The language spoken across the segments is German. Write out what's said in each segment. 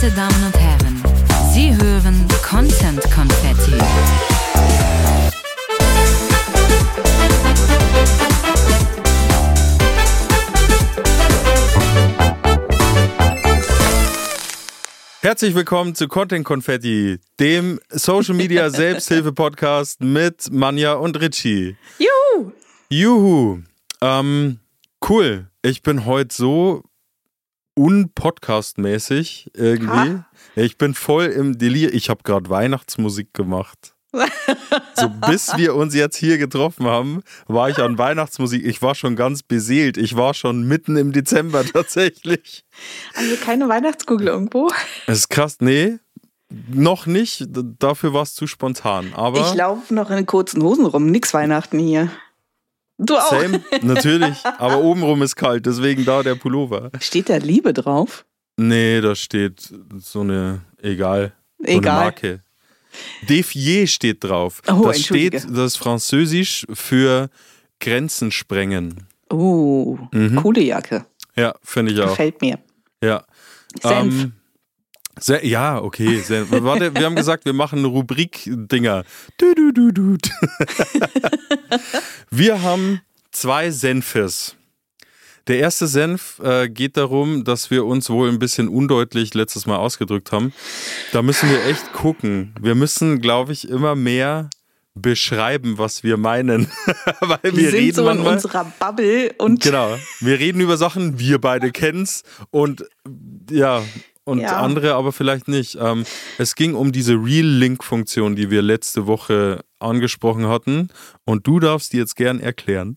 Verehrte Damen und Herren, Sie hören Content Konfetti. Herzlich willkommen zu Content Konfetti, dem Social Media Selbsthilfe-Podcast mit Manja und Richie. Juhu! Cool. Ich bin heute so unpodcastmäßig irgendwie. Ich bin voll im Delir. Ich habe gerade Weihnachtsmusik gemacht. So, bis wir uns jetzt hier getroffen haben, war ich an Weihnachtsmusik. Ich war schon ganz beseelt. Ich war schon mitten im Dezember tatsächlich. Haben wir keine Weihnachtskugel irgendwo? Das ist krass. Nee, noch nicht. Dafür war es zu spontan. Aber ich laufe noch in kurzen Hosen rum. Nix Weihnachten hier. Du auch. Same, natürlich. Aber obenrum ist kalt, deswegen da der Pullover. Steht da Liebe drauf? Nee, da steht so eine, egal. So eine Marke. Défier steht drauf. Oh, das steht, das ist Französisch für Grenzen sprengen. Oh, coole Jacke. Ja, finde ich auch. Gefällt mir. Ja. Senf. Ja, okay. Senf. Warte, wir haben gesagt, wir machen Rubrik-Dinger. Wir haben 2 Senfes. Der erste Senf geht darum, dass wir uns wohl ein bisschen undeutlich letztes Mal ausgedrückt haben. Da müssen wir echt gucken. Wir müssen, glaube ich, immer mehr beschreiben, was wir meinen. Weil wir sind reden so in manchmal, unserer Bubble und genau, wir reden über Sachen, wir beide kennen's und andere aber vielleicht nicht. Es ging um diese Real-Link-Funktion, die wir letzte Woche angesprochen hatten und du darfst die jetzt gern erklären.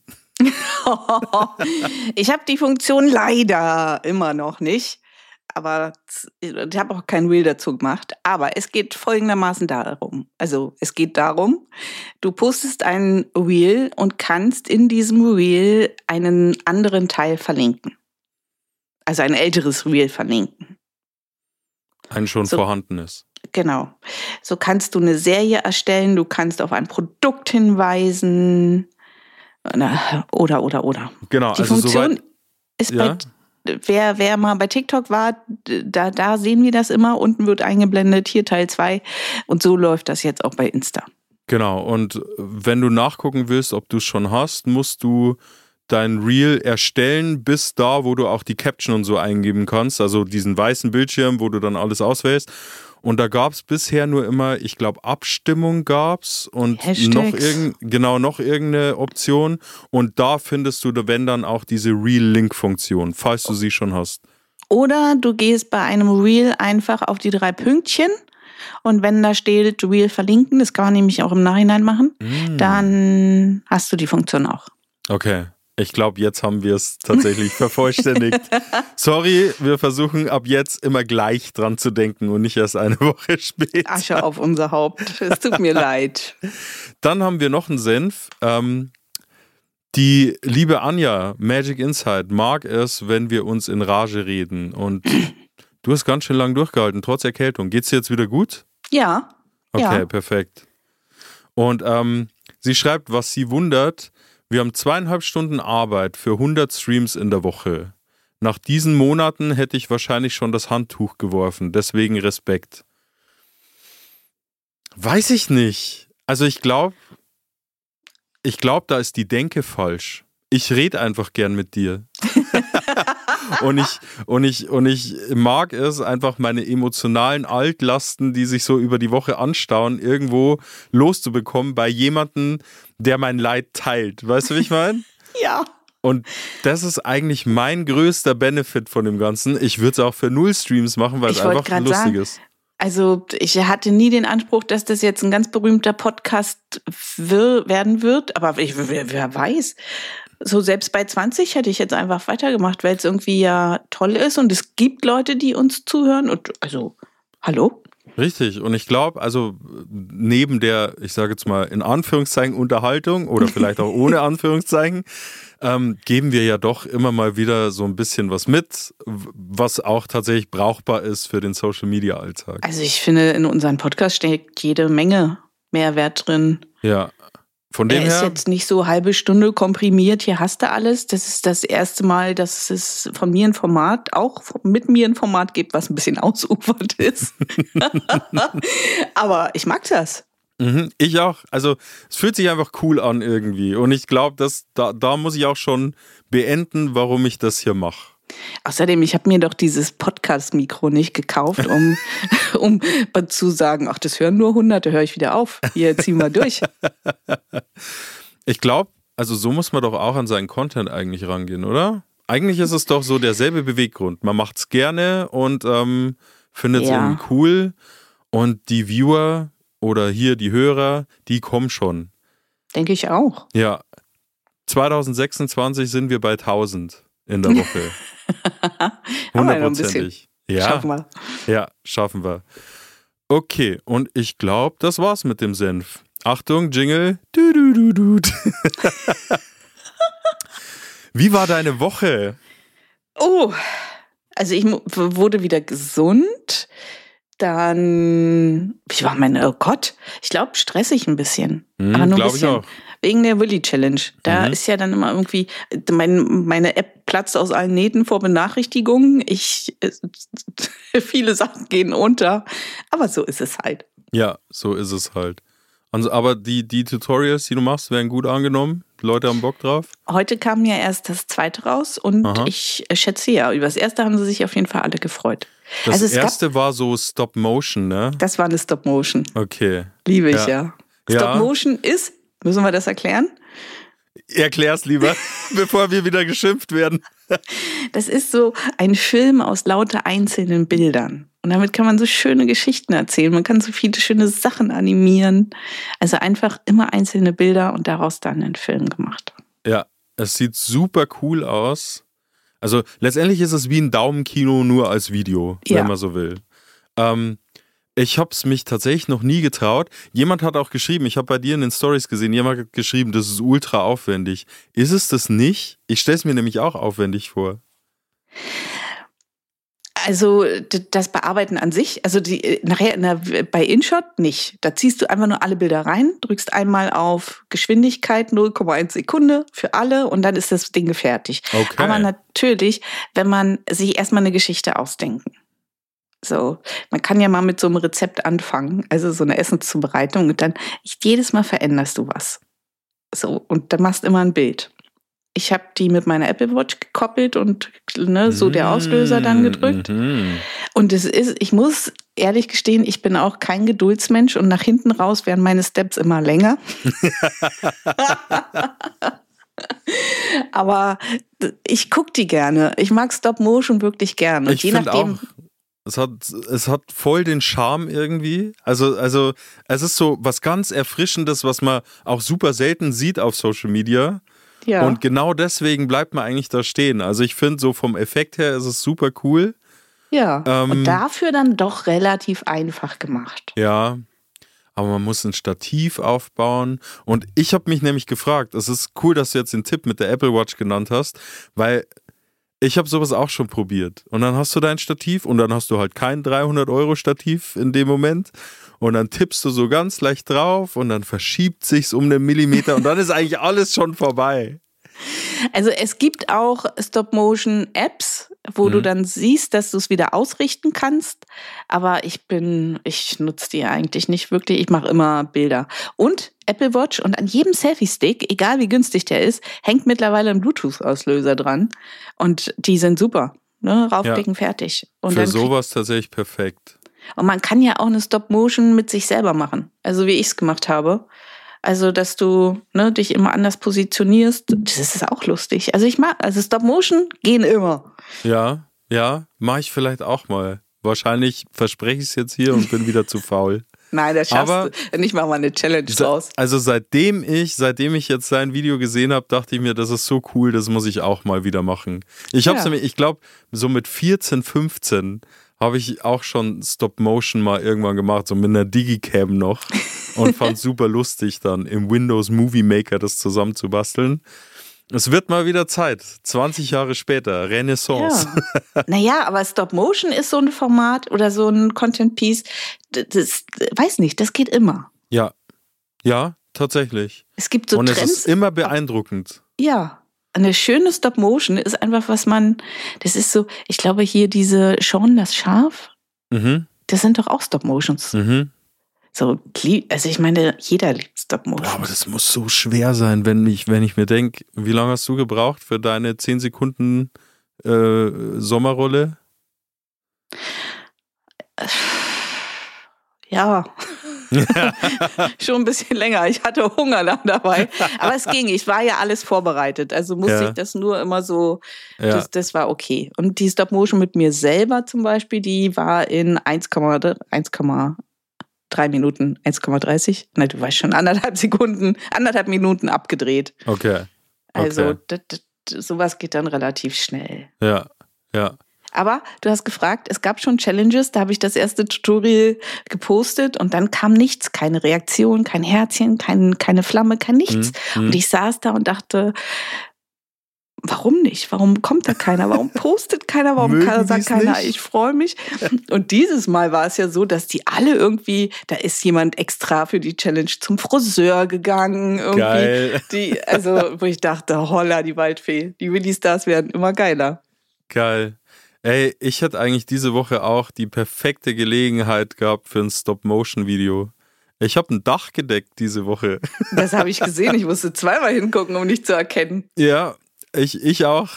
Ich habe die Funktion leider immer noch nicht, aber ich habe auch kein Reel dazu gemacht. Aber es geht folgendermaßen darum. Also es geht darum, du postest ein Reel und kannst in diesem Reel einen anderen Teil verlinken. Also ein älteres Reel verlinken. Ein schon vorhandenes. Genau. So kannst du eine Serie erstellen, du kannst auf ein Produkt hinweisen. Oder. Genau, die also Funktion ist ja. Wer mal bei TikTok war, da sehen wir das immer. Unten wird eingeblendet, hier Teil 2. Und so läuft das jetzt auch bei Insta. Genau, und wenn du nachgucken willst, ob du es schon hast, musst du dein Reel erstellen, bis da, wo du auch die Caption und so eingeben kannst. Also diesen weißen Bildschirm, wo du dann alles auswählst. Und da gab es bisher nur immer, ich glaube, Abstimmung gab's und noch irgendeine Option. Und da findest du, wenn dann auch diese Reel-Link-Funktion, falls du sie schon hast. Oder du gehst bei einem Reel einfach auf die 3 Pünktchen und wenn da steht Reel verlinken, das kann man nämlich auch im Nachhinein machen, dann hast du die Funktion auch. Okay. Ich glaube, jetzt haben wir es tatsächlich vervollständigt. Sorry, wir versuchen ab jetzt immer gleich dran zu denken und nicht erst eine Woche später. Asche auf unser Haupt. Es tut mir leid. Dann haben wir noch einen Senf. Die liebe Anja, Magic Insight, mag es, wenn wir uns in Rage reden. Und du hast ganz schön lang durchgehalten, trotz Erkältung. Geht's dir jetzt wieder gut? Ja. Okay, ja. Perfekt. Und sie schreibt, was sie wundert: Wir haben 2,5 Stunden Arbeit für 100 Streams in der Woche. Nach diesen Monaten hätte ich wahrscheinlich schon das Handtuch geworfen. Deswegen Respekt. Weiß ich nicht. Also ich glaube, da ist die Denke falsch. Ich rede einfach gern mit dir. und ich mag es einfach, meine emotionalen Altlasten, die sich so über die Woche anstauen, irgendwo loszubekommen bei jemandem, der mein Leid teilt. Weißt du, wie ich meine? Ja. Und das ist eigentlich mein größter Benefit von dem Ganzen. Ich würde es auch für 0 Streams machen, weil es einfach lustig ist. Also ich hatte nie den Anspruch, dass das jetzt ein ganz berühmter Podcast werden wird. Aber wer weiß. So selbst bei 20 hätte ich jetzt einfach weitergemacht, weil es irgendwie ja toll ist. Und es gibt Leute, die uns zuhören. Und also, hallo? Richtig. Und ich glaube, also neben der, ich sage jetzt mal in Anführungszeichen Unterhaltung oder vielleicht auch ohne Anführungszeichen, geben wir ja doch immer mal wieder so ein bisschen was mit, was auch tatsächlich brauchbar ist für den Social-Media-Alltag. Also ich finde, in unserem Podcast steckt jede Menge Mehrwert drin. Ja, Von dem Er ist her, jetzt nicht so halbe Stunde komprimiert, hier hast du alles. Das ist das erste Mal, dass es von mir ein Format, auch mit mir ein Format gibt, was ein bisschen ausufert ist. Aber ich mag das. ich auch. Also es fühlt sich einfach cool an irgendwie. Und ich glaube, da muss ich auch schon beenden, warum ich das hier mache. Außerdem, ich habe mir doch dieses Podcast-Mikro nicht gekauft, um zu sagen, ach, das hören nur 100, da höre ich wieder auf. Hier, ziehen wir durch. Ich glaube, also so muss man doch auch an seinen Content eigentlich rangehen, oder? Eigentlich ist es doch so derselbe Beweggrund. Man macht es gerne und findet es irgendwie cool. Und die Viewer oder hier die Hörer, die kommen schon. Denke ich auch. Ja, 2026 sind wir bei 1000 in der Woche. Aber noch ein bisschen. Ja, Schaffen wir. Ja, schaffen wir. Okay, und ich glaube, das war's mit dem Senf. Achtung, Jingle. Du, du, du, du. Wie war deine Woche? Oh, also ich wurde wieder gesund. Dann, oh Gott, ich glaube, stressig ein bisschen. Aber nur ein bisschen. Ich auch. Wegen der Willy Challenge. Da ist ja dann immer irgendwie, meine App platzt aus allen Nähten vor Benachrichtigungen. Viele Sachen gehen unter. Aber so ist es halt. Ja, so ist es halt. Also, aber die Tutorials, die du machst, werden gut angenommen. Die Leute haben Bock drauf. Heute kam ja erst das zweite raus und ich schätze ja, über das erste haben sie sich auf jeden Fall alle gefreut. Das erste war so Stop-Motion, ne? Das war eine Stop-Motion. Okay. Liebe ich ja. Stop-Motion ist, müssen wir das erklären? Erklär's lieber, bevor wir wieder geschimpft werden. Das ist so ein Film aus lauter einzelnen Bildern. Und damit kann man so schöne Geschichten erzählen. Man kann so viele schöne Sachen animieren. Also einfach immer einzelne Bilder und daraus dann einen Film gemacht. Ja, es sieht super cool aus. Also letztendlich ist es wie ein Daumenkino nur als Video, wenn man so will. Ich habe es mich tatsächlich noch nie getraut. Jemand hat auch geschrieben, ich habe bei dir in den Stories gesehen, jemand hat geschrieben, das ist ultra aufwendig. Ist es das nicht? Ich stelle es mir nämlich auch aufwendig vor. Also das Bearbeiten an sich, also nachher bei InShot nicht. Da ziehst du einfach nur alle Bilder rein, drückst einmal auf Geschwindigkeit 0,1 Sekunde für alle und dann ist das Ding fertig. Okay. Aber natürlich, wenn man sich erstmal eine Geschichte ausdenken. So, man kann ja mal mit so einem Rezept anfangen, also so eine Essenszubereitung und dann jedes Mal veränderst du was. So, und dann machst du immer ein Bild. Ich habe die mit meiner Apple Watch gekoppelt und so der Auslöser dann gedrückt. Und ich muss ehrlich gestehen, ich bin auch kein Geduldsmensch und nach hinten raus werden meine Steps immer länger. Aber ich gucke die gerne. Ich mag Stop Motion wirklich gerne. Ich finde auch, es hat voll den Charme irgendwie. Also es ist so was ganz Erfrischendes, was man auch super selten sieht auf Social Media. Ja. Und genau deswegen bleibt man eigentlich da stehen. Also ich finde, so vom Effekt her ist es super cool. Ja, und dafür dann doch relativ einfach gemacht. Ja, aber man muss ein Stativ aufbauen. Und ich habe mich nämlich gefragt, es ist cool, dass du jetzt den Tipp mit der Apple Watch genannt hast, weil ich habe sowas auch schon probiert. Und dann hast du dein Stativ und dann hast du halt kein 300-Euro-Stativ in dem Moment. Und dann tippst du so ganz leicht drauf und dann verschiebt sich's um einen Millimeter und dann ist eigentlich alles schon vorbei. Also es gibt auch Stop-Motion-Apps, wo du dann siehst, dass du es wieder ausrichten kannst. Aber ich nutze die eigentlich nicht wirklich. Ich mache immer Bilder. Und Apple Watch und an jedem Selfie-Stick, egal wie günstig der ist, hängt mittlerweile ein Bluetooth-Auslöser dran. Und die sind super. Ne? Raufklicken, fertig. Und für sowas tatsächlich perfekt. Und man kann ja auch eine Stop-Motion mit sich selber machen. Also wie ich es gemacht habe. Also, dass du dich immer anders positionierst. Das ist auch lustig. Also Stop-Motion gehen immer. Ja, mache ich vielleicht auch mal. Wahrscheinlich verspreche ich es jetzt hier und bin wieder zu faul. Nein, das schaffst du. Ich mache mal eine Challenge draus. Also seitdem ich jetzt sein Video gesehen habe, dachte ich mir, das ist so cool, das muss ich auch mal wieder machen. Ich glaube, so mit 14, 15 habe ich auch schon Stop-Motion mal irgendwann gemacht, so mit einer Digicam noch und fand super lustig dann im Windows Movie Maker das zusammenzubasteln. Es wird mal wieder Zeit, 20 Jahre später, Renaissance. Ja. Naja, aber Stop-Motion ist so ein Format oder so ein Content-Piece, das weiß nicht, das geht immer. Ja, tatsächlich. Es gibt so Und Trends. es ist immer beeindruckend. Ja, eine schöne Stop-Motion ist einfach, das ist so, ich glaube hier diese Shaun das Schaf, das sind doch auch Stop-Motions. So, also ich meine, jeder liebt Stop-Motion. Aber das muss so schwer sein, wenn ich mir denke, wie lange hast du gebraucht für deine 10 Sekunden Sommerrolle? Ja, schon ein bisschen länger. Ich hatte Hunger dann dabei. Aber es ging, ich war ja alles vorbereitet. Also musste ich das nur immer so, das war okay. Und die Stop-Motion mit mir selber zum Beispiel, die war in 1,3 Minuten, 1,30. Nein, du weißt schon, 1,5 Minuten abgedreht. Okay. Also sowas geht dann relativ schnell. Ja. Aber du hast gefragt, es gab schon Challenges, da habe ich das erste Tutorial gepostet und dann kam nichts, keine Reaktion, kein Herzchen, keine Flamme, kein nichts. Und ich saß da und dachte, warum nicht? Warum kommt da keiner? Warum postet keiner? Warum sagt keiner, ich freue mich? Und dieses Mal war es ja so, dass die alle irgendwie, da ist jemand extra für die Challenge zum Friseur gegangen. Irgendwie. Geil. Wo ich dachte, holla, die Waldfee, die Willi-Stars werden immer geiler. Geil. Ey, ich hätte eigentlich diese Woche auch die perfekte Gelegenheit gehabt für ein Stop-Motion-Video. Ich habe ein Dach gedeckt diese Woche. Das habe ich gesehen. Ich musste zweimal hingucken, um nicht zu erkennen. Ja, ich auch.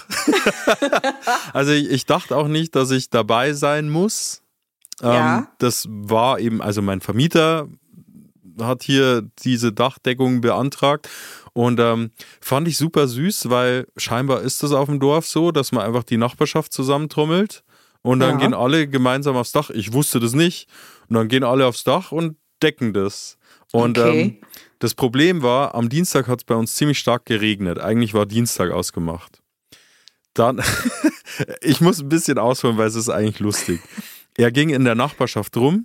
Also ich dachte auch nicht, dass ich dabei sein muss. Ja. Das war eben, also mein Vermieter hat hier diese Dachdeckung beantragt und fand ich super süß, weil scheinbar ist das auf dem Dorf so, dass man einfach die Nachbarschaft zusammentrommelt und dann gehen alle gemeinsam aufs Dach. Ich wusste das nicht. Und dann gehen alle aufs Dach und decken das. Und das Problem war, am Dienstag hat es bei uns ziemlich stark geregnet. Eigentlich war Dienstag ausgemacht. Dann, ich muss ein bisschen ausholen, weil es ist eigentlich lustig. Er ging in der Nachbarschaft rum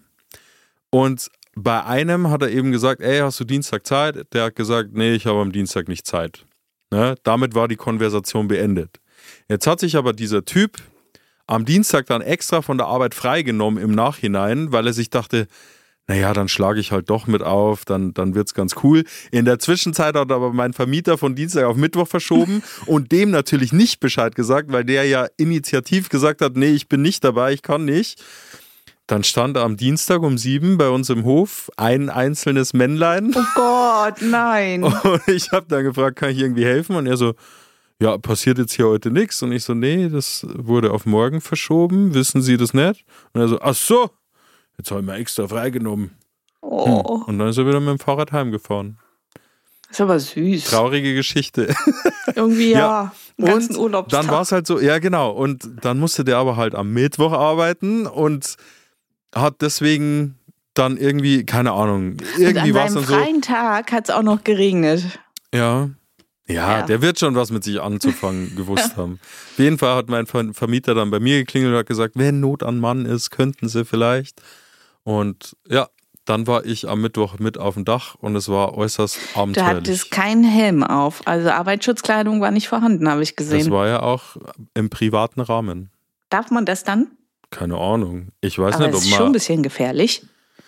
und bei einem hat er eben gesagt, ey, hast du Dienstag Zeit? Der hat gesagt, nee, ich habe am Dienstag nicht Zeit. Ne? Damit war die Konversation beendet. Jetzt hat sich aber dieser Typ am Dienstag dann extra von der Arbeit freigenommen im Nachhinein, weil er sich dachte, naja, dann schlage ich halt doch mit auf, dann wird's ganz cool. In der Zwischenzeit hat aber mein Vermieter von Dienstag auf Mittwoch verschoben und dem natürlich nicht Bescheid gesagt, weil der ja initiativ gesagt hat, nee, ich bin nicht dabei, ich kann nicht. Dann stand am Dienstag um 7 bei uns im Hof ein einzelnes Männlein. Oh Gott, nein. Und ich habe dann gefragt, kann ich irgendwie helfen? Und er so, ja, passiert jetzt hier heute nichts. Und ich so, nee, das wurde auf morgen verschoben, wissen Sie das nicht? Und er so, ach so. Jetzt habe ich mir extra freigenommen. Oh. Und dann ist er wieder mit dem Fahrrad heimgefahren. Das ist aber süß. Traurige Geschichte. Irgendwie ja. Den ganzen Urlaubstag. Dann war es halt so, ja genau. Und dann musste der aber halt am Mittwoch arbeiten und hat deswegen dann irgendwie, keine Ahnung, irgendwie war es dann so. An seinem freien Tag hat es auch noch geregnet. Ja, der wird schon was mit sich anzufangen gewusst haben. Auf jeden Fall hat mein Vermieter dann bei mir geklingelt und hat gesagt, wenn Not an Mann ist, könnten sie vielleicht. Und ja, dann war ich am Mittwoch mit auf dem Dach und es war äußerst abenteuerlich. Du hattest keinen Helm auf, also Arbeitsschutzkleidung war nicht vorhanden, habe ich gesehen. Das war ja auch im privaten Rahmen. Darf man das dann? Keine Ahnung. Ich weiß aber nicht, ob es ist man... schon ein bisschen gefährlich.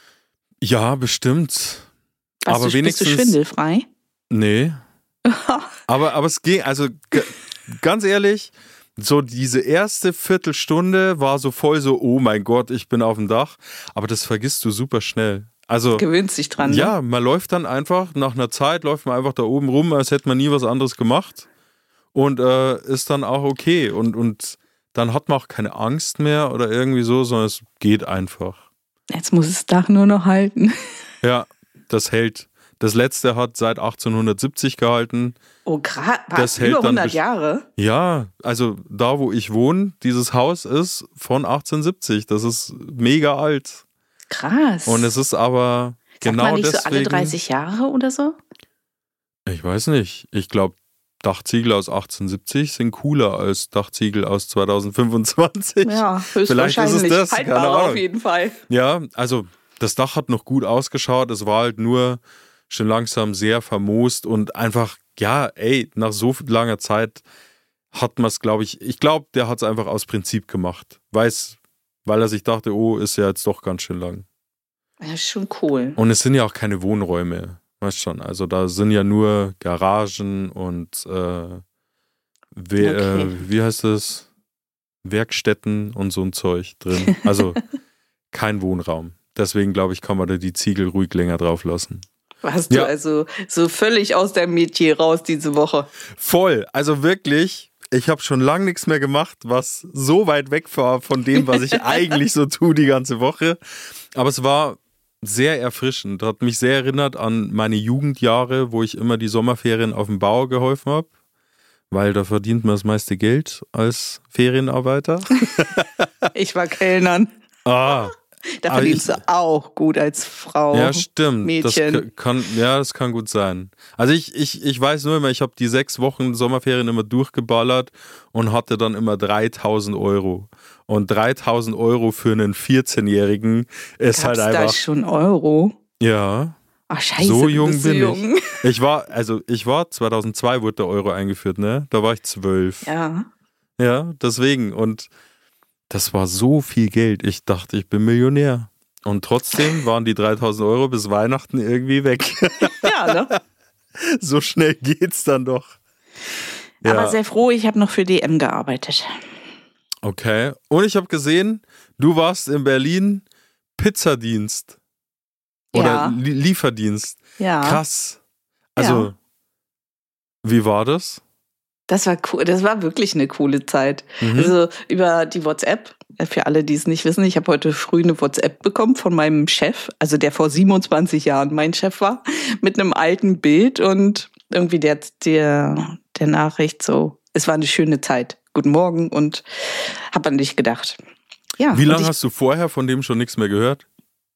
Ja, bestimmt. Aber wenigstens... Bist du schwindelfrei? Nee. aber es ging, also ganz ehrlich, so diese erste Viertelstunde war so voll so, oh mein Gott, ich bin auf dem Dach. Aber das vergisst du super schnell. Also gewöhnst dich dran. Ja, ne? Man läuft dann einfach, nach einer Zeit läuft man einfach da oben rum, als hätte man nie was anderes gemacht. Und ist dann auch okay. Und dann hat man auch keine Angst mehr oder irgendwie so, sondern es geht einfach. Jetzt muss das Dach nur noch halten. Ja, das hält. Das letzte hat seit 1870 gehalten. Oh, krass. Das hält über dann 100 Jahre? Ja, also da, wo ich wohne, dieses Haus ist von 1870. Das ist mega alt. Krass. Und es ist aber genau man nicht deswegen... so alle 30 Jahre oder so? Ich weiß nicht. Ich glaube, Dachziegel aus 1870 sind cooler als Dachziegel aus 2025. Ja, höchstwahrscheinlich. Vielleicht ist es das. Keine Haltbarer Ahnung. auf jeden Fall. Ja, also das Dach hat noch gut ausgeschaut. Es war halt nur schon langsam sehr vermoost und einfach, ja, ey, nach so langer Zeit hat man es, glaube ich glaube, der hat es einfach aus Prinzip gemacht. Weil er sich dachte, oh, ist ja jetzt doch ganz schön lang. Ja, ist schon cool. Und es sind ja auch keine Wohnräume. Weißt schon, also da sind ja nur Garagen und wie heißt das? Werkstätten und so ein Zeug drin. Also kein Wohnraum. Deswegen glaube ich, kann man da die Ziegel ruhig länger drauf lassen. Warst du also so völlig aus der Metier raus diese Woche? Voll, also wirklich, ich habe schon lange nichts mehr gemacht, was so weit weg war von dem, was ich eigentlich so tue die ganze Woche. Aber es war sehr erfrischend, hat mich sehr erinnert an meine Jugendjahre, wo ich immer die Sommerferien auf dem Bau geholfen habe. Weil da verdient man das meiste Geld als Ferienarbeiter. Ich war Kellnern. Da verdienst du auch gut als Frau. Ja, stimmt. Mädchen. Das kann gut sein. Also ich weiß nur immer, ich habe die 6 Wochen Sommerferien immer durchgeballert und hatte dann immer 3.000 Euro. Und 3.000 Euro für einen 14-Jährigen ist Gab's halt einfach... da schon Euro? Ja. Ach scheiße, So jung bist du bin jung. ich. Ich war 2002 wurde der Euro eingeführt, ne? Da war ich 12. Ja. Ja, deswegen. Und das war so viel Geld. Ich dachte, ich bin Millionär. Und trotzdem waren die 3.000 Euro bis Weihnachten irgendwie weg. Ja, ne? So schnell geht's dann doch. Ja. Aber sehr froh, ich habe noch für DM gearbeitet. Okay. Und ich habe gesehen, du warst in Berlin Pizzadienst. Oder Ja. Lieferdienst. Ja. Krass. Also, wie war das? Das war cool. Das war wirklich eine coole Zeit. Mhm. Also über die WhatsApp, für alle, die es nicht wissen, ich habe heute früh eine WhatsApp bekommen von meinem Chef, also der vor 27 Jahren mein Chef war, mit einem alten Bild und irgendwie der Nachricht so, es war eine schöne Zeit. Guten Morgen und hab an dich gedacht. Ja. Wie lange hast du vorher von dem schon nichts mehr gehört?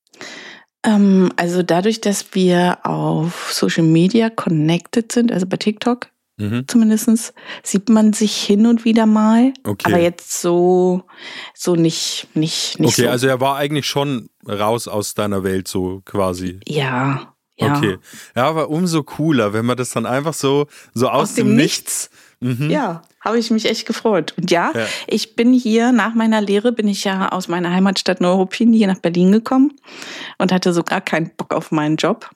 Also dadurch, dass wir auf Social Media connected sind, also bei TikTok zumindest, sieht man sich hin und wieder mal. Okay. Aber jetzt so nicht Okay, so. also er war eigentlich schon raus aus deiner Welt so quasi. Ja. Okay. Ja, aber umso cooler, wenn man das dann einfach so aus dem Nichts. Ja, habe ich mich echt gefreut. Und ja, ich bin hier nach meiner Lehre, bin ich ja aus meiner Heimatstadt Neuruppin hier nach Berlin gekommen und hatte so gar keinen Bock auf meinen Job.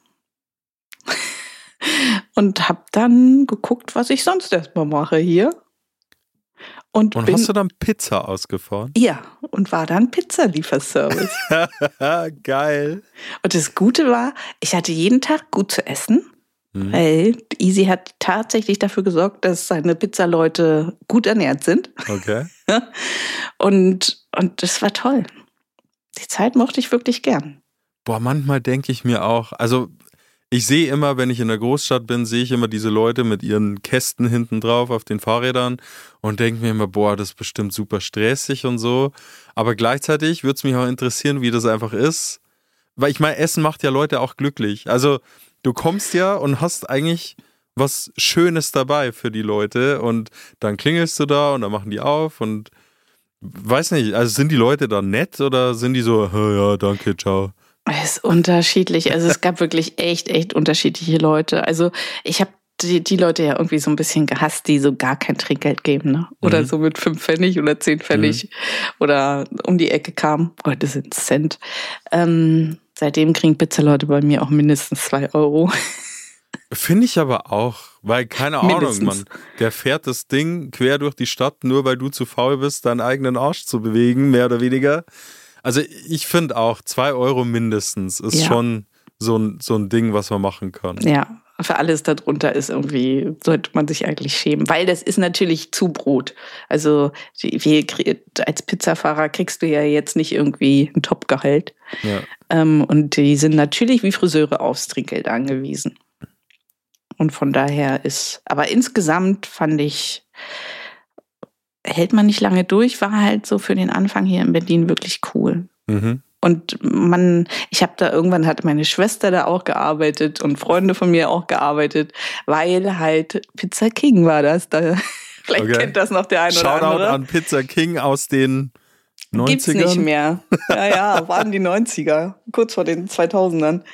Und habe dann geguckt, was ich sonst erstmal mache hier. Und hast du dann Pizza ausgefahren? Ja, und war dann Pizzalieferservice. Geil. Und das Gute war, ich hatte jeden Tag gut zu essen. Weil Easy hat tatsächlich dafür gesorgt, dass seine Pizzaleute gut ernährt sind. Okay. Und das war toll. Die Zeit mochte ich wirklich gern. Boah, manchmal denke ich mir auch, also ich sehe immer, wenn ich in der Großstadt bin, sehe ich immer diese Leute mit ihren Kästen hinten drauf auf den Fahrrädern und denke mir immer, boah, das ist bestimmt super stressig und so. Aber gleichzeitig würde es mich auch interessieren, wie das einfach ist. Weil ich meine, Essen macht ja Leute auch glücklich. Also du kommst ja und hast eigentlich was Schönes dabei für die Leute und dann klingelst du da und dann machen die auf und weiß nicht, also sind die Leute da nett oder sind die so, ja, danke, ciao? Es ist unterschiedlich. Also es gab wirklich echt unterschiedliche Leute. Also ich habe die Leute ja irgendwie so ein bisschen gehasst, die so gar kein Trinkgeld geben, ne? Oder so mit 5 Pfennig oder 10 Pfennig oder um die Ecke kamen. Heute sind es Cent. Seitdem kriegen Pizzaleute bei mir auch mindestens 2 Euro. Finde ich aber auch, weil keine Ahnung, Mann, der fährt das Ding quer durch die Stadt, nur weil du zu faul bist, deinen eigenen Arsch zu bewegen, mehr oder weniger. Also ich finde auch 2 Euro mindestens ist schon so ein Ding, was man machen kann. Ja, für alles darunter ist irgendwie, sollte man sich eigentlich schämen, weil das ist natürlich Zubrot. Also als Pizzafahrer kriegst du ja jetzt nicht irgendwie ein Top-Gehalt. Ja. Und die sind natürlich wie Friseure aufs Trinkgeld angewiesen. Und von daher aber insgesamt fand ich, hält man nicht lange durch, war halt so für den Anfang hier in Berlin wirklich cool. Und irgendwann hat meine Schwester da auch gearbeitet und Freunde von mir auch gearbeitet, weil halt Pizza King war das. Vielleicht kennt das noch der eine oder andere. Shoutout an Pizza King aus den 90ern. Gibt's nicht mehr. Ja, waren die 90er, kurz vor den 2000ern.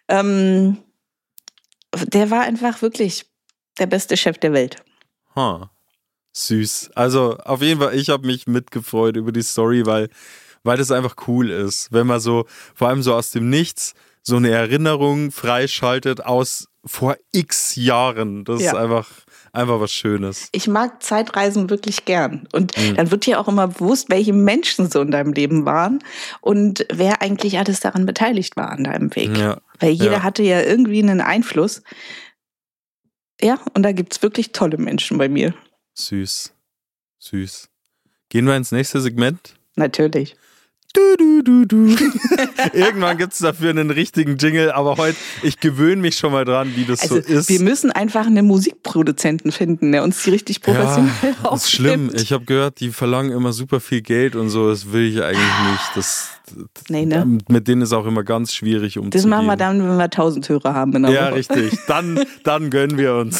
Der war einfach wirklich der beste Chef der Welt. Süß. Also auf jeden Fall, ich habe mich mitgefreut über die Story, weil weil das einfach cool ist, wenn man so, vor allem so aus dem Nichts, so eine Erinnerung freischaltet aus vor x Jahren. Das ist einfach was Schönes. Ich mag Zeitreisen wirklich gern. Und dann wird dir auch immer bewusst, welche Menschen so in deinem Leben waren und wer eigentlich alles daran beteiligt war an deinem Weg. Ja. Weil jeder hatte ja irgendwie einen Einfluss. Ja, und da gibt es wirklich tolle Menschen bei mir. Süß. Gehen wir ins nächste Segment? Natürlich. Du. Irgendwann gibt es dafür einen richtigen Jingle, aber heute, ich gewöhne mich schon mal dran, wie das so ist. Wir müssen einfach einen Musikproduzenten finden, der uns die richtig professionell aufnimmt. Das ist schlimm. Ich habe gehört, die verlangen immer super viel Geld und so. Das will ich eigentlich nicht. Ne? Mit denen ist auch immer ganz schwierig umzugehen. Das machen wir dann, wenn wir 1000 Hörer haben. Ja, richtig. Dann gönnen wir uns.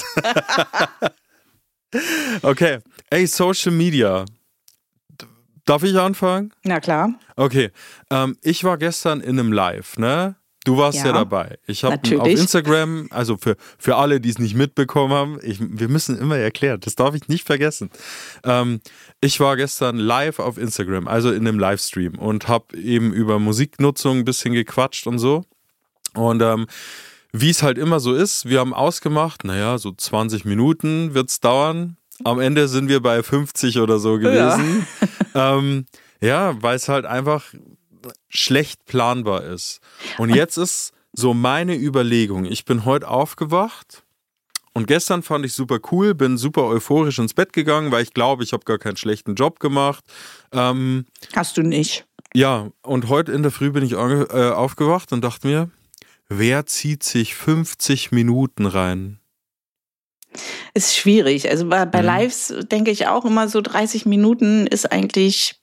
Okay. Ey, Social Media. Darf ich anfangen? Na klar. Okay, ich war gestern in einem Live, ne? Du warst ja dabei. Ich habe auf Instagram, also für alle, die es nicht mitbekommen haben, wir müssen immer erklären, das darf ich nicht vergessen. Ich war gestern live auf Instagram, also in einem Livestream und habe eben über Musiknutzung ein bisschen gequatscht und so. Und wie es halt immer so ist, wir haben ausgemacht, naja, so 20 Minuten wird es dauern. Am Ende sind wir bei 50 oder so gewesen. Ja, weil es halt einfach schlecht planbar ist. Und jetzt ist so meine Überlegung. Ich bin heute aufgewacht und gestern fand ich super cool, bin super euphorisch ins Bett gegangen, weil ich glaube, ich habe gar keinen schlechten Job gemacht. Hast du nicht. Ja, und heute in der Früh bin ich aufgewacht und dachte mir, wer zieht sich 50 Minuten rein? Ist schwierig. Also bei Lives denke ich auch immer so 30 Minuten ist eigentlich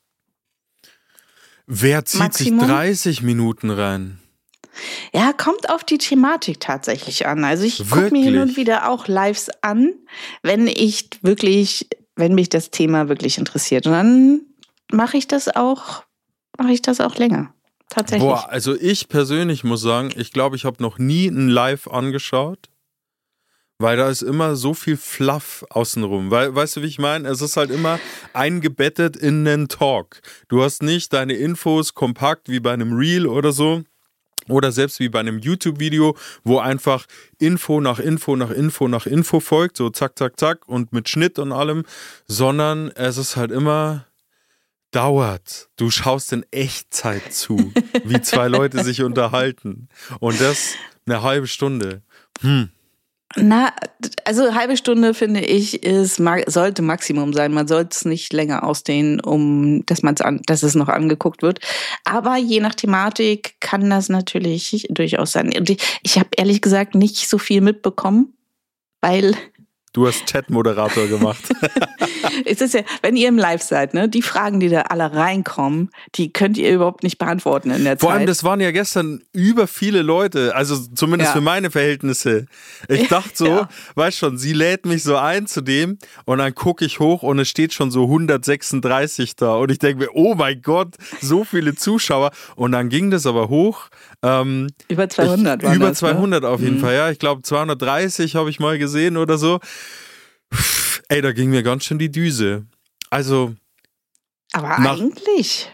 Wer zieht Maximum? sich 30 Minuten rein? Ja, kommt auf die Thematik tatsächlich an. Also ich gucke mir hin und wieder auch Lives an, wenn mich das Thema wirklich interessiert. Und dann mache ich das auch länger. Tatsächlich. Boah, also ich persönlich muss sagen, ich glaube, ich habe noch nie ein Live angeschaut. Weil da ist immer so viel Fluff außenrum. Weißt du, wie ich meine? Es ist halt immer eingebettet in einen Talk. Du hast nicht deine Infos kompakt wie bei einem Reel oder so. Oder selbst wie bei einem YouTube-Video, wo einfach Info nach Info nach Info nach Info folgt. So zack, zack, zack und mit Schnitt und allem. Sondern es ist halt immer dauert. Du schaust in Echtzeit zu, wie zwei Leute sich unterhalten. Und das eine halbe Stunde. Na, also eine halbe Stunde, finde ich, sollte Maximum sein. Man sollte es nicht länger ausdehnen, dass es noch angeguckt wird. Aber je nach Thematik kann das natürlich durchaus sein. Ich habe ehrlich gesagt nicht so viel mitbekommen, weil Du hast Chat-Moderator gemacht. Es ist ja, wenn ihr im Live seid, ne, die Fragen, die da alle reinkommen, die könnt ihr überhaupt nicht beantworten in der Zeit. Vor allem, das waren ja gestern über viele Leute, also zumindest für meine Verhältnisse. Ich dachte so, weißt schon, sie lädt mich so ein zu dem und dann gucke ich hoch und es steht schon so 136 da und ich denke mir, oh mein Gott, so viele Zuschauer. Und dann ging das aber hoch. Über 200 waren Über das, 200 auf jeden Fall, ja. Ich glaube 230 habe ich mal gesehen oder so. Ey, da ging mir ganz schön die Düse. Also. Aber eigentlich.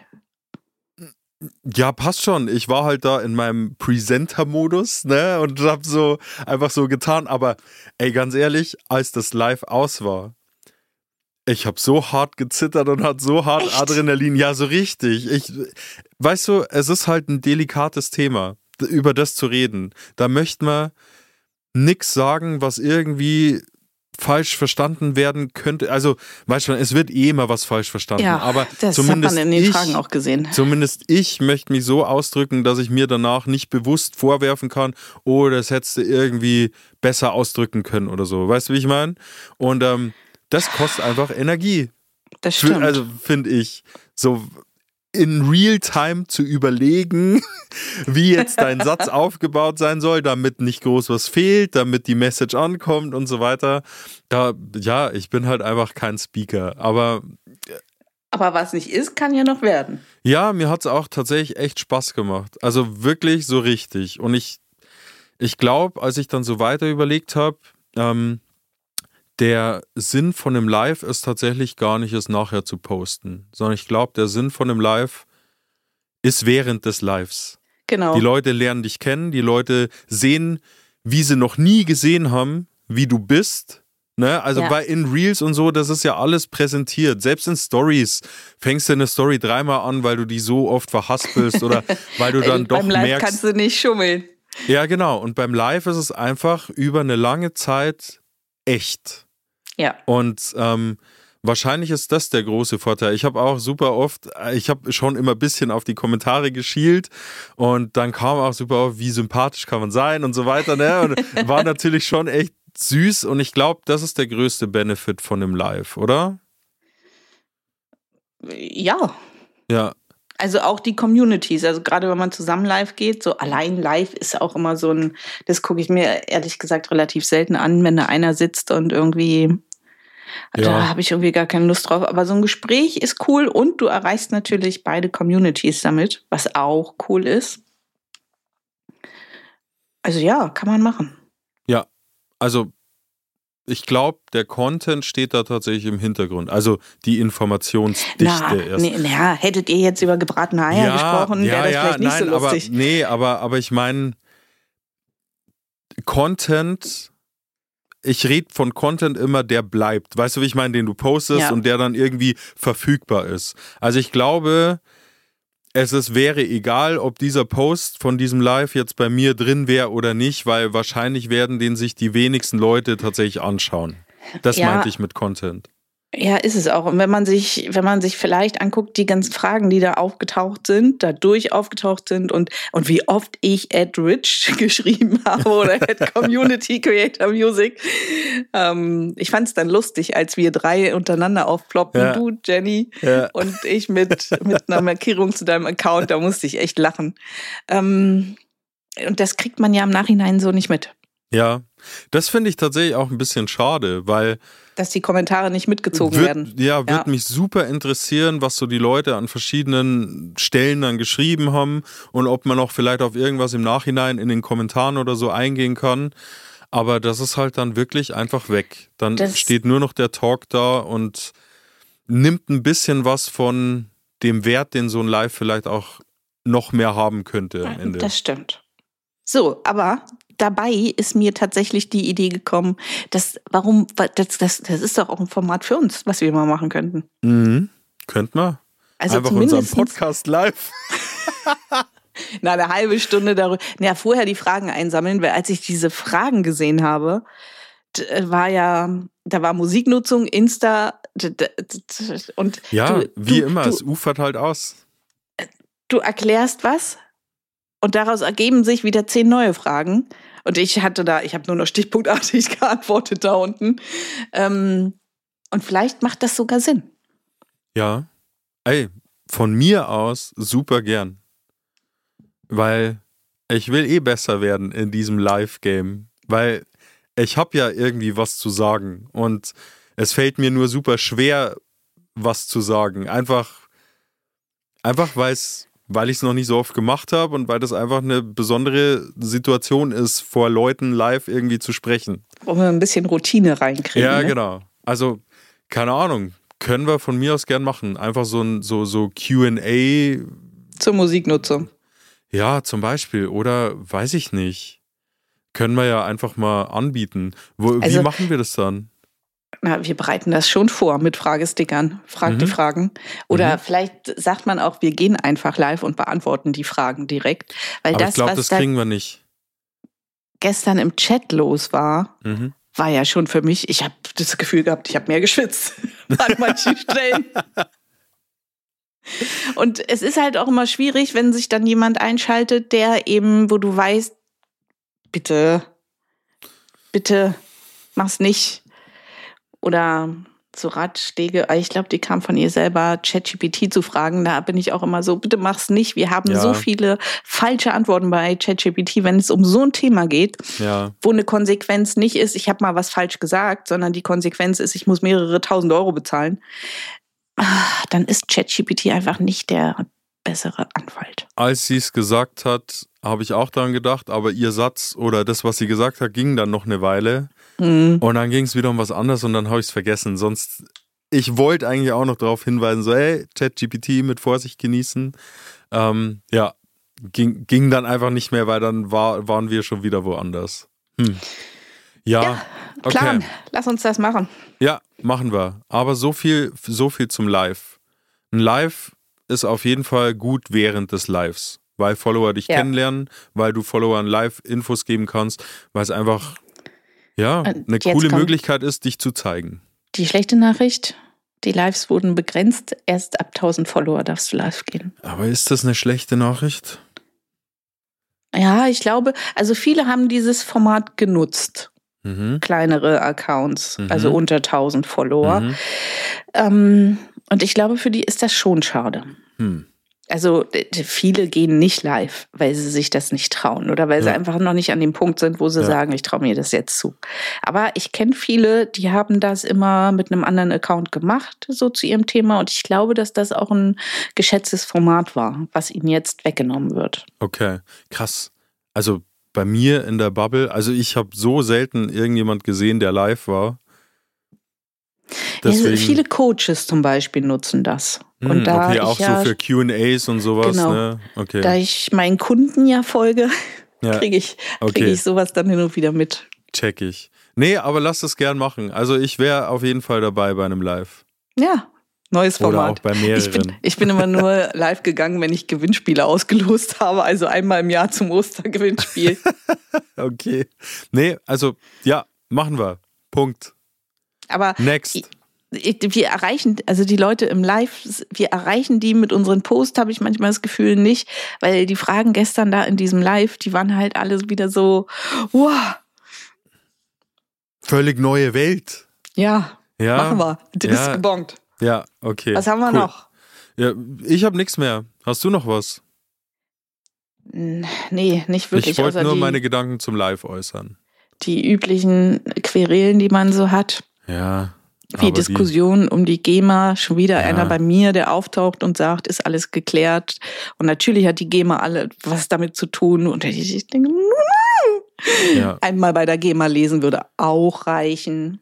Ja, passt schon. Ich war halt da in meinem Presenter-Modus, ne, und hab so einfach so getan. Aber ey, ganz ehrlich, als das live aus war, ich habe so hart gezittert und hatte so hart Adrenalin. Ja, so richtig. Weißt du, es ist halt ein delikates Thema, über das zu reden. Da möchte man nichts sagen, was irgendwie falsch verstanden werden könnte. Also, weißt du, es wird eh immer was falsch verstanden. Ja, aber das zumindest hat man in den Fragen auch gesehen. Zumindest ich möchte mich so ausdrücken, dass ich mir danach nicht bewusst vorwerfen kann, oh, das hättest du irgendwie besser ausdrücken können oder so. Weißt du, wie ich meine? Und das kostet einfach Energie. Das stimmt. Also finde ich, so in Real-Time zu überlegen, wie jetzt dein Satz aufgebaut sein soll, damit nicht groß was fehlt, damit die Message ankommt und so weiter. Ja, ich bin halt einfach kein Speaker, aber was nicht ist, kann ja noch werden. Ja, mir hat es auch tatsächlich echt Spaß gemacht. Also wirklich so richtig. Und ich glaube, als ich dann so weiter überlegt habe, der Sinn von einem Live ist tatsächlich gar nicht, es nachher zu posten, sondern ich glaube, der Sinn von einem Live ist während des Lives. Genau. Die Leute lernen dich kennen, die Leute sehen, wie sie noch nie gesehen haben, wie du bist. Ne? Also Ja. bei in Reels und so, das ist ja alles präsentiert. Selbst in Stories fängst du eine Story 3-mal an, weil du die so oft verhaspelst oder weil du dann doch Beim Live merkst. kannst du nicht schummeln. Ja, genau. Und beim Live ist es einfach über eine lange Zeit echt. Ja. Und wahrscheinlich ist das der große Vorteil. Ich habe auch super oft, ich habe schon immer ein bisschen auf die Kommentare geschielt und dann kam auch super oft, wie sympathisch kann man sein und so weiter. Ne? Und war natürlich schon echt süß und ich glaube, das ist der größte Benefit von dem Live, oder? Ja. Ja. Also auch die Communities, also gerade wenn man zusammen live geht, so allein live ist auch immer so ein, das gucke ich mir ehrlich gesagt relativ selten an, wenn da einer sitzt und irgendwie, da habe ich irgendwie gar keine Lust drauf. Aber so ein Gespräch ist cool und du erreichst natürlich beide Communities damit, was auch cool ist. Also ja, kann man machen. Ja, also ich glaube, der Content steht da tatsächlich im Hintergrund. Also die Informationsdichte erst. Hättet ihr jetzt über gebratene Eier gesprochen, wäre das vielleicht nicht so lustig. Aber ich meine, Content, ich rede von Content immer, der bleibt. Weißt du, wie ich meine, den du postest und der dann irgendwie verfügbar ist. Also ich glaube, wäre egal, ob dieser Post von diesem Live jetzt bei mir drin wäre oder nicht, weil wahrscheinlich werden den sich die wenigsten Leute tatsächlich anschauen. Das meinte ich mit Content. Ja, ist es auch. Und wenn man sich vielleicht anguckt, die ganzen Fragen, die da aufgetaucht sind und wie oft ich @rich geschrieben habe oder @Community Creator Music. Ich fand es dann lustig, als wir 3 untereinander aufploppen, du, Jenny und ich mit einer Markierung zu deinem Account, da musste ich echt lachen. Und das kriegt man ja im Nachhinein so nicht mit. Ja, das finde ich tatsächlich auch ein bisschen schade, weil dass die Kommentare nicht mitgezogen werden. Ja, würde mich super interessieren, was so die Leute an verschiedenen Stellen dann geschrieben haben und ob man auch vielleicht auf irgendwas im Nachhinein in den Kommentaren oder so eingehen kann. Aber das ist halt dann wirklich einfach weg. Dann steht nur noch der Talk da und nimmt ein bisschen was von dem Wert, den so ein Live vielleicht auch noch mehr haben könnte am Ende. Das stimmt. So, aber dabei ist mir tatsächlich die Idee gekommen, das ist doch auch ein Format für uns, was wir mal machen könnten. Mhm. Könnten wir. Also einfach unseren Podcast live. Na, eine halbe Stunde darüber. Ja, vorher die Fragen einsammeln, weil als ich diese Fragen gesehen habe, da war Musiknutzung, Insta und ja, wie immer, es ufert halt aus. Du erklärst was und daraus ergeben sich wieder 10 neue Fragen. Und ich habe nur noch stichpunktartig geantwortet da unten. Und vielleicht macht das sogar Sinn. Ja, von mir aus super gern. Weil ich will besser werden in diesem Live-Game. Weil ich habe ja irgendwie was zu sagen. Und es fällt mir nur super schwer, was zu sagen. Einfach weil ich es noch nicht so oft gemacht habe und weil das einfach eine besondere Situation ist, vor Leuten live irgendwie zu sprechen. Wo wir ein bisschen Routine reinkriegen. Ja, ne? Genau. Also, keine Ahnung, können wir von mir aus gern machen. Einfach so Q&A. Zur Musiknutzung. Ja, zum Beispiel. Oder, weiß ich nicht. Können wir ja einfach mal anbieten. Wie machen wir das dann? Na, wir bereiten das schon vor mit Fragestickern. Frag die Fragen. Oder vielleicht sagt man auch, wir gehen einfach live und beantworten die Fragen direkt. Weil aber ich glaube, das kriegen wir nicht. Gestern im Chat los war, war ja schon für mich, ich habe das Gefühl gehabt, ich habe mehr geschwitzt an manchen Stellen. Und es ist halt auch immer schwierig, wenn sich dann jemand einschaltet, der eben, wo du weißt, bitte, mach's nicht. Oder so Ratschläge, ich glaube, die kam von ihr selber, ChatGPT zu fragen, da bin ich auch immer so, bitte mach's nicht. Wir haben so viele falsche Antworten bei ChatGPT, wenn es um so ein Thema geht, wo eine Konsequenz nicht ist, ich habe mal was falsch gesagt, sondern die Konsequenz ist, ich muss mehrere 1.000 Euro bezahlen. Dann ist ChatGPT einfach nicht der bessere Anwalt. Als sie es gesagt hat, habe ich auch daran gedacht, aber ihr Satz oder das, was sie gesagt hat, ging dann noch eine Weile. Und dann ging es wieder um was anderes und dann habe ich es vergessen. Ich wollte eigentlich auch noch darauf hinweisen, so, hey, ChatGPT mit Vorsicht genießen. Ja, ging dann einfach nicht mehr, weil dann waren wir schon wieder woanders. Ja, Plan, okay. lass uns das machen. Ja, machen wir. Aber so viel zum Live. Ein Live ist auf jeden Fall gut während des Lives, weil Follower dich kennenlernen, weil du Followern Live-Infos geben kannst, weil es einfach eine coole Möglichkeit ist, dich zu zeigen. Die schlechte Nachricht, die Lives wurden begrenzt. Erst ab 1000 Follower darfst du live gehen. Aber ist das eine schlechte Nachricht? Ja, ich glaube, also viele haben dieses Format genutzt. Kleinere Accounts, also unter 1000 Follower. Und ich glaube, für die ist das schon schade. Also viele gehen nicht live, weil sie sich das nicht trauen oder weil sie einfach noch nicht an dem Punkt sind, wo sie sagen, ich traue mir das jetzt zu. Aber ich kenne viele, die haben das immer mit einem anderen Account gemacht, so zu ihrem Thema. Und ich glaube, dass das auch ein geschätztes Format war, was ihnen jetzt weggenommen wird. Okay, krass. Also bei mir in der Bubble, also ich habe so selten irgendjemand gesehen, der live war. Deswegen, viele Coaches zum Beispiel nutzen das. Und da okay, auch so für Q&As und sowas. Genau. Ne? Okay. Da ich meinen Kunden ja folge, kriege ich sowas dann hin und wieder mit. Check ich. Nee, aber lass das gern machen. Also ich wäre auf jeden Fall dabei bei einem Live. Ja, neues Format. Oder auch bei mehreren. Ich bin immer nur live gegangen, wenn ich Gewinnspiele ausgelost habe. Also einmal im Jahr zum Ostergewinnspiel. Okay. Nee, also ja, machen wir. Punkt. Aber Next. Wir erreichen, also die Leute im Live, wir erreichen die mit unseren Posts, habe ich manchmal das Gefühl nicht, weil die Fragen gestern da in diesem Live, die waren halt alle wieder so, wow. Völlig neue Welt. Ja, machen wir. Du bist gebongt. Ja, okay. Was haben wir noch? Ja, ich habe nichts mehr. Hast du noch was? Nee, nicht wirklich. Ich wollte nur meine Gedanken zum Live äußern. Die üblichen Querelen, die man so hat. Ja. Wie Diskussionen um die GEMA, schon wieder einer bei mir, der auftaucht und sagt, ist alles geklärt. Und natürlich hat die GEMA alle was damit zu tun. Und ich denke, einmal bei der GEMA lesen würde auch reichen.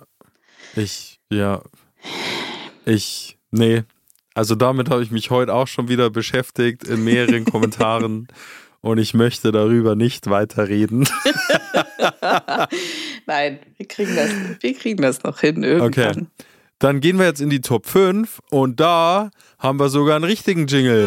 Nee. Also damit habe ich mich heute auch schon wieder beschäftigt in mehreren Kommentaren. Und ich möchte darüber nicht weiterreden. Nein, wir kriegen das noch hin irgendwann. Okay, dann gehen wir jetzt in die Top 5 und da haben wir sogar einen richtigen Jingle.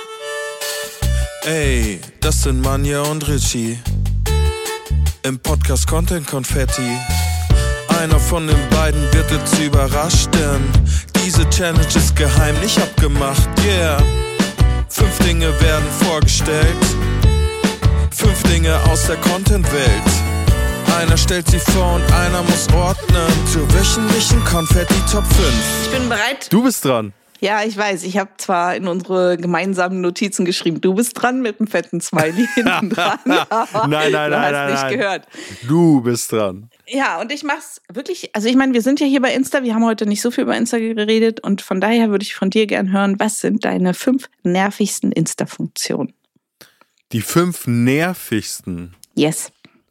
Ey, das sind Manja und Richie. Im Podcast Content Konfetti. Einer von den beiden wird jetzt überrascht, denn diese Challenge ist geheim nicht abgemacht, yeah. 5 Dinge werden vorgestellt. 5 Dinge aus der Content-Welt. Einer stellt sie vor und einer muss ordnen. Zur wöchentlichen Konfetti Top 5. Ich bin bereit. Du bist dran. Ja, ich weiß. Ich habe zwar in unsere gemeinsamen Notizen geschrieben, du bist dran mit einem fetten Smiley hinten dran. Nein. Du hast nicht gehört. Du bist dran. Ja, und ich mach's wirklich, also ich meine, wir sind ja hier bei Insta, wir haben heute nicht so viel über Insta geredet und von daher würde ich von dir gern hören, was sind deine 5 nervigsten Insta-Funktionen? Die 5 nervigsten? Yes.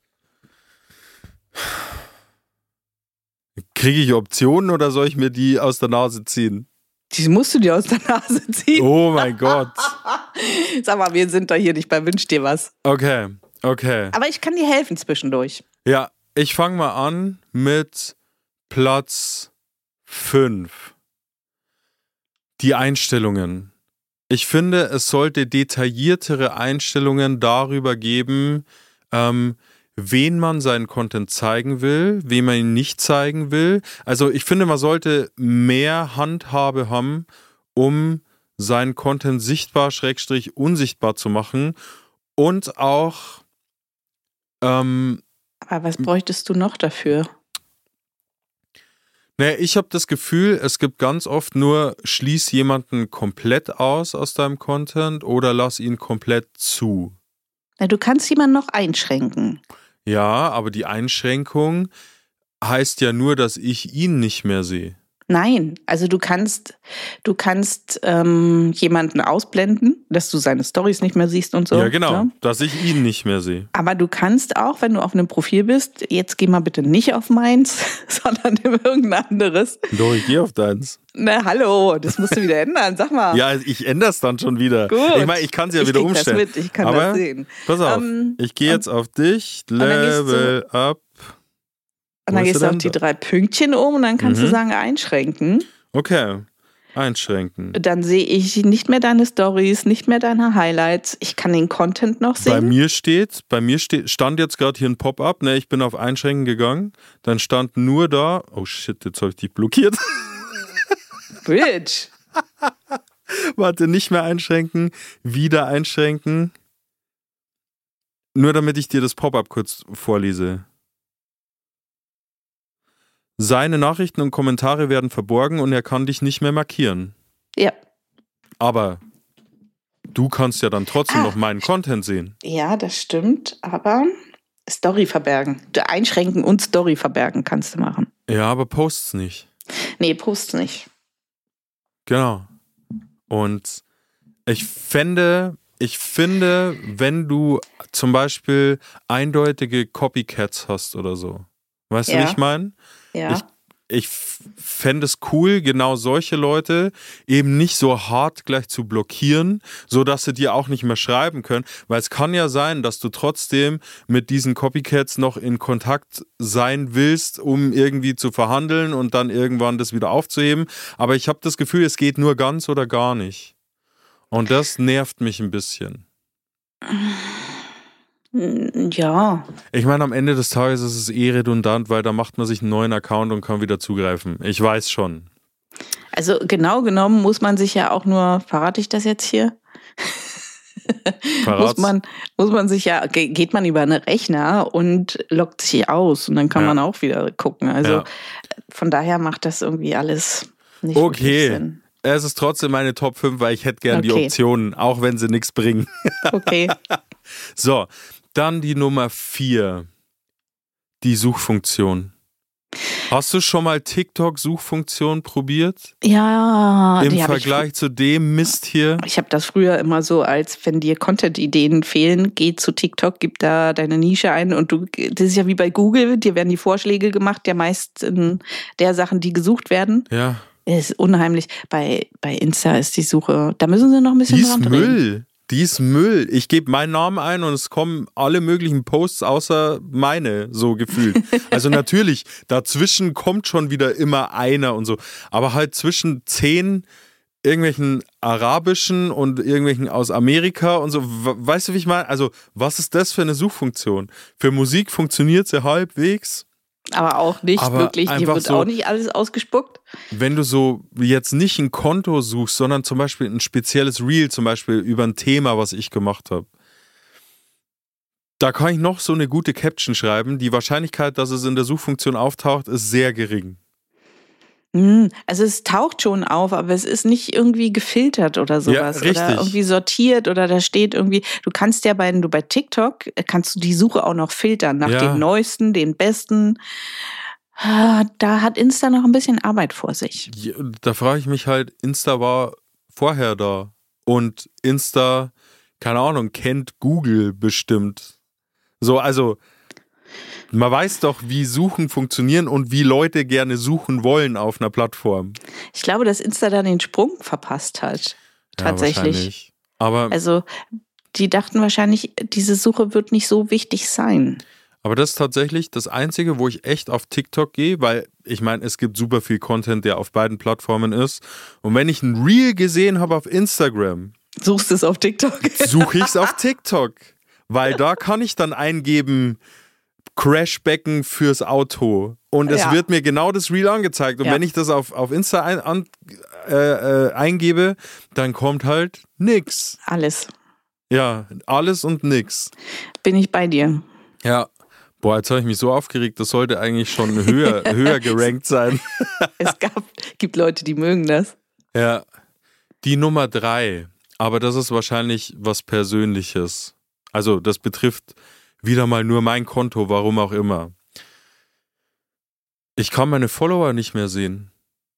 Kriege ich Optionen oder soll ich mir die aus der Nase ziehen? Die musst du dir aus der Nase ziehen. Oh mein Gott. Sag mal, wir sind doch hier nicht bei Wünsch dir was. Okay. Aber ich kann dir helfen zwischendurch. Ja, ich fange mal an mit Platz 5. Die Einstellungen. Ich finde, es sollte detailliertere Einstellungen darüber geben, wen man seinen Content zeigen will, wen man ihn nicht zeigen will. Also ich finde, man sollte mehr Handhabe haben, um seinen Content sichtbar, / unsichtbar zu machen und auch Aber was bräuchtest du noch dafür? Naja, ich habe das Gefühl, es gibt ganz oft nur, schließ jemanden komplett aus deinem Content oder lass ihn komplett zu. Na, du kannst jemanden noch einschränken. Ja, aber die Einschränkung heißt ja nur, dass ich ihn nicht mehr sehe. Nein, also du kannst jemanden ausblenden, dass du seine Storys nicht mehr siehst und so. Ja, genau, Ne? dass ich ihn nicht mehr sehe. Aber du kannst auch, wenn du auf einem Profil bist, jetzt geh mal bitte nicht auf meins, sondern nimm irgendein anderes. Doch, ich gehe auf deins. Na hallo, das musst du wieder ändern, sag mal. Ja, ich ändere es dann schon wieder. Gut. Ich meine, ich kann es ja wieder krieg umstellen. Das mit. Ich kann Aber das sehen. pass auf, ich gehe jetzt auf dich, dann gehst Level up. Und dann Wo ist gehst er du auf denn? die 3 Pünktchen oben und dann kannst du Mhm. sagen, einschränken. Okay, einschränken. Dann sehe ich nicht mehr deine Stories, nicht mehr deine Highlights. Ich kann den Content noch Bei sehen. mir stand jetzt gerade hier ein Pop-up, ne, ich bin auf Einschränken gegangen, dann stand nur da, oh shit, jetzt habe ich dich blockiert. Bitch. Warte, nicht mehr einschränken, wieder einschränken. Nur damit ich dir das Pop-up kurz vorlese. Seine Nachrichten und Kommentare werden verborgen und er kann dich nicht mehr markieren. Ja. Aber du kannst ja dann trotzdem noch meinen Content sehen. Ja, das stimmt. Aber Story verbergen. Einschränken und Story verbergen kannst du machen. Ja, aber post's nicht. Nee, Post nicht. Genau. Und ich finde, wenn du zum Beispiel eindeutige Copycats hast oder so, weißt du, Ja. wie ich meine? Ja. Ich fände es cool, genau solche Leute eben nicht so hart gleich zu blockieren, sodass sie dir auch nicht mehr schreiben können, weil es kann ja sein, dass du trotzdem mit diesen Copycats noch in Kontakt sein willst, um irgendwie zu verhandeln und dann irgendwann das wieder aufzuheben, aber ich habe das Gefühl, es geht nur ganz oder gar nicht. Und das nervt mich ein bisschen. Ja. Ich meine, am Ende des Tages ist es redundant, weil da macht man sich einen neuen Account und kann wieder zugreifen. Ich weiß schon. Also genau genommen muss man sich ja auch nur, verrate ich das jetzt hier? Verrat's. muss man sich ja, geht man über einen Rechner und loggt sich aus und dann kann man auch wieder gucken. Also Ja. von daher macht das irgendwie alles nicht wirklich Sinn. Es ist trotzdem meine Top 5, weil ich hätte gern die Okay. Optionen, auch wenn sie nichts bringen. Okay. So, dann die Nummer 4. Die Suchfunktion. Hast du schon mal TikTok-Suchfunktion probiert? Ja, Im die hab Vergleich zu dem Mist hier? Ich habe das früher immer so, als wenn dir Content-Ideen fehlen, geh zu TikTok, gib da deine Nische ein und das ist ja wie bei Google, dir werden die Vorschläge gemacht, der meisten der Sachen, die gesucht werden. Ja. Ist unheimlich. Bei Insta ist die Suche, da müssen sie noch ein bisschen Die ist dran drehen. Müll. Die ist Müll. Ich gebe meinen Namen ein und es kommen alle möglichen Posts außer meine, so gefühlt. Also natürlich, dazwischen kommt schon wieder immer einer und so. Aber halt zwischen 10 irgendwelchen arabischen und irgendwelchen aus Amerika und so. Weißt du, wie ich meine? Also, was ist das für eine Suchfunktion? Für Musik funktioniert sie halbwegs. Aber auch nicht Aber wirklich, hier einfach wird so- auch nicht alles ausgespuckt. Wenn du so jetzt nicht ein Konto suchst, sondern zum Beispiel ein spezielles Reel, zum Beispiel über ein Thema, was ich gemacht habe, da kann ich noch so eine gute Caption schreiben. Die Wahrscheinlichkeit, dass es in der Suchfunktion auftaucht, ist sehr gering. Also es taucht schon auf, aber es ist nicht irgendwie gefiltert oder sowas. richtig. Oder irgendwie sortiert oder da steht irgendwie, du kannst ja wenn du bei TikTok, kannst du die Suche auch noch filtern nach Ja. den neuesten, den besten. Da hat Insta noch ein bisschen Arbeit vor sich. Ja, da frage ich mich halt, Insta war vorher da. Und Insta, keine Ahnung, kennt Google bestimmt. So, also man weiß doch, wie Suchen funktionieren und wie Leute gerne suchen wollen auf einer Plattform. Ich glaube, dass Insta da den Sprung verpasst hat. Tatsächlich. Ja, wahrscheinlich. Aber Also die dachten wahrscheinlich, diese Suche wird nicht so wichtig sein. Aber das ist tatsächlich das Einzige, wo ich echt auf TikTok gehe, weil ich meine, es gibt super viel Content, der auf beiden Plattformen ist. Und wenn ich ein Reel gesehen habe auf Instagram, Suchst es auf TikTok? suche ich es auf TikTok. Weil da kann ich dann eingeben, Crashbecken fürs Auto. Und es Ja. wird mir genau das Reel angezeigt. Und Ja. wenn ich das auf Insta eingebe, dann kommt halt nix. Alles. Ja, alles und nix. Bin ich bei dir. Ja. Boah, jetzt habe ich mich so aufgeregt, das sollte eigentlich schon höher gerankt sein. Es gibt Leute, die mögen das. Ja. Die Nummer 3. Aber das ist wahrscheinlich was Persönliches. Also das betrifft wieder mal nur mein Konto, warum auch immer. Ich kann meine Follower nicht mehr sehen.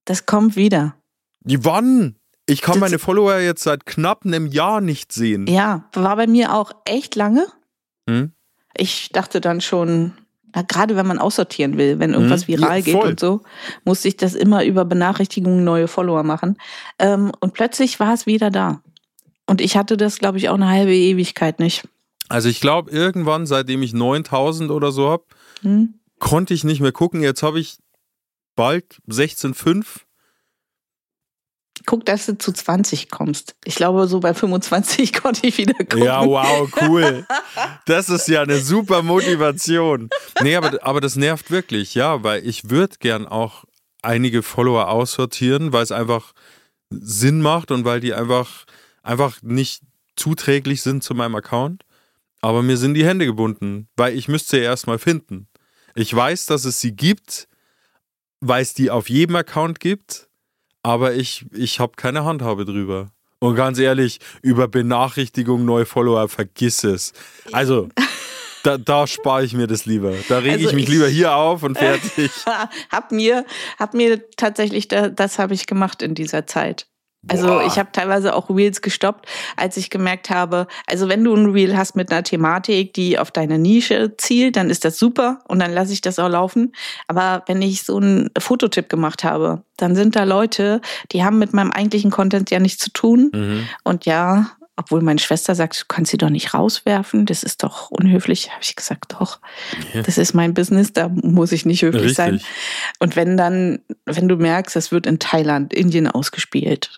Das kommt wieder. Wann? Ich kann meine Follower jetzt seit knapp einem Jahr nicht sehen. Ja, war bei mir auch echt lange. Hm? Ich dachte dann schon, gerade wenn man aussortieren will, wenn irgendwas viral geht und so, musste ich das immer über Benachrichtigungen neue Follower machen. Und plötzlich war es wieder da. Und ich hatte das, glaube ich, auch eine halbe Ewigkeit nicht. Also ich glaube, irgendwann, seitdem ich 9000 oder so habe, konnte ich nicht mehr gucken. Jetzt habe ich bald 16,5. Guck, dass du zu 20 kommst. Ich glaube, so bei 25 konnte ich wieder gucken. Ja, wow, cool. Das ist ja eine super Motivation. Nee, aber das nervt wirklich, ja, weil ich würde gern auch einige Follower aussortieren, weil es einfach Sinn macht und weil die einfach nicht zuträglich sind zu meinem Account. Aber mir sind die Hände gebunden, weil ich müsste sie erstmal finden. Ich weiß, dass es sie gibt, weil es die auf jedem Account gibt. Aber ich habe keine Handhabe drüber. Und ganz ehrlich, über Benachrichtigungen, neue Follower, vergiss es. Also, da spare ich mir das lieber. Da rege ich mich lieber hier auf und fertig. Hab mir tatsächlich, das habe ich gemacht in dieser Zeit. Also ich habe teilweise auch Reels gestoppt, als ich gemerkt habe, also wenn du ein Reel hast mit einer Thematik, die auf deine Nische zielt, dann ist das super und dann lasse ich das auch laufen. Aber wenn ich so einen Fototipp gemacht habe, dann sind da Leute, die haben mit meinem eigentlichen Content ja nichts zu tun. Und ja, obwohl meine Schwester sagt, du kannst sie doch nicht rauswerfen, das ist doch unhöflich, habe ich gesagt, doch, das ist mein Business, da muss ich nicht höflich sein. Und wenn du merkst, das wird in Thailand, Indien ausgespielt,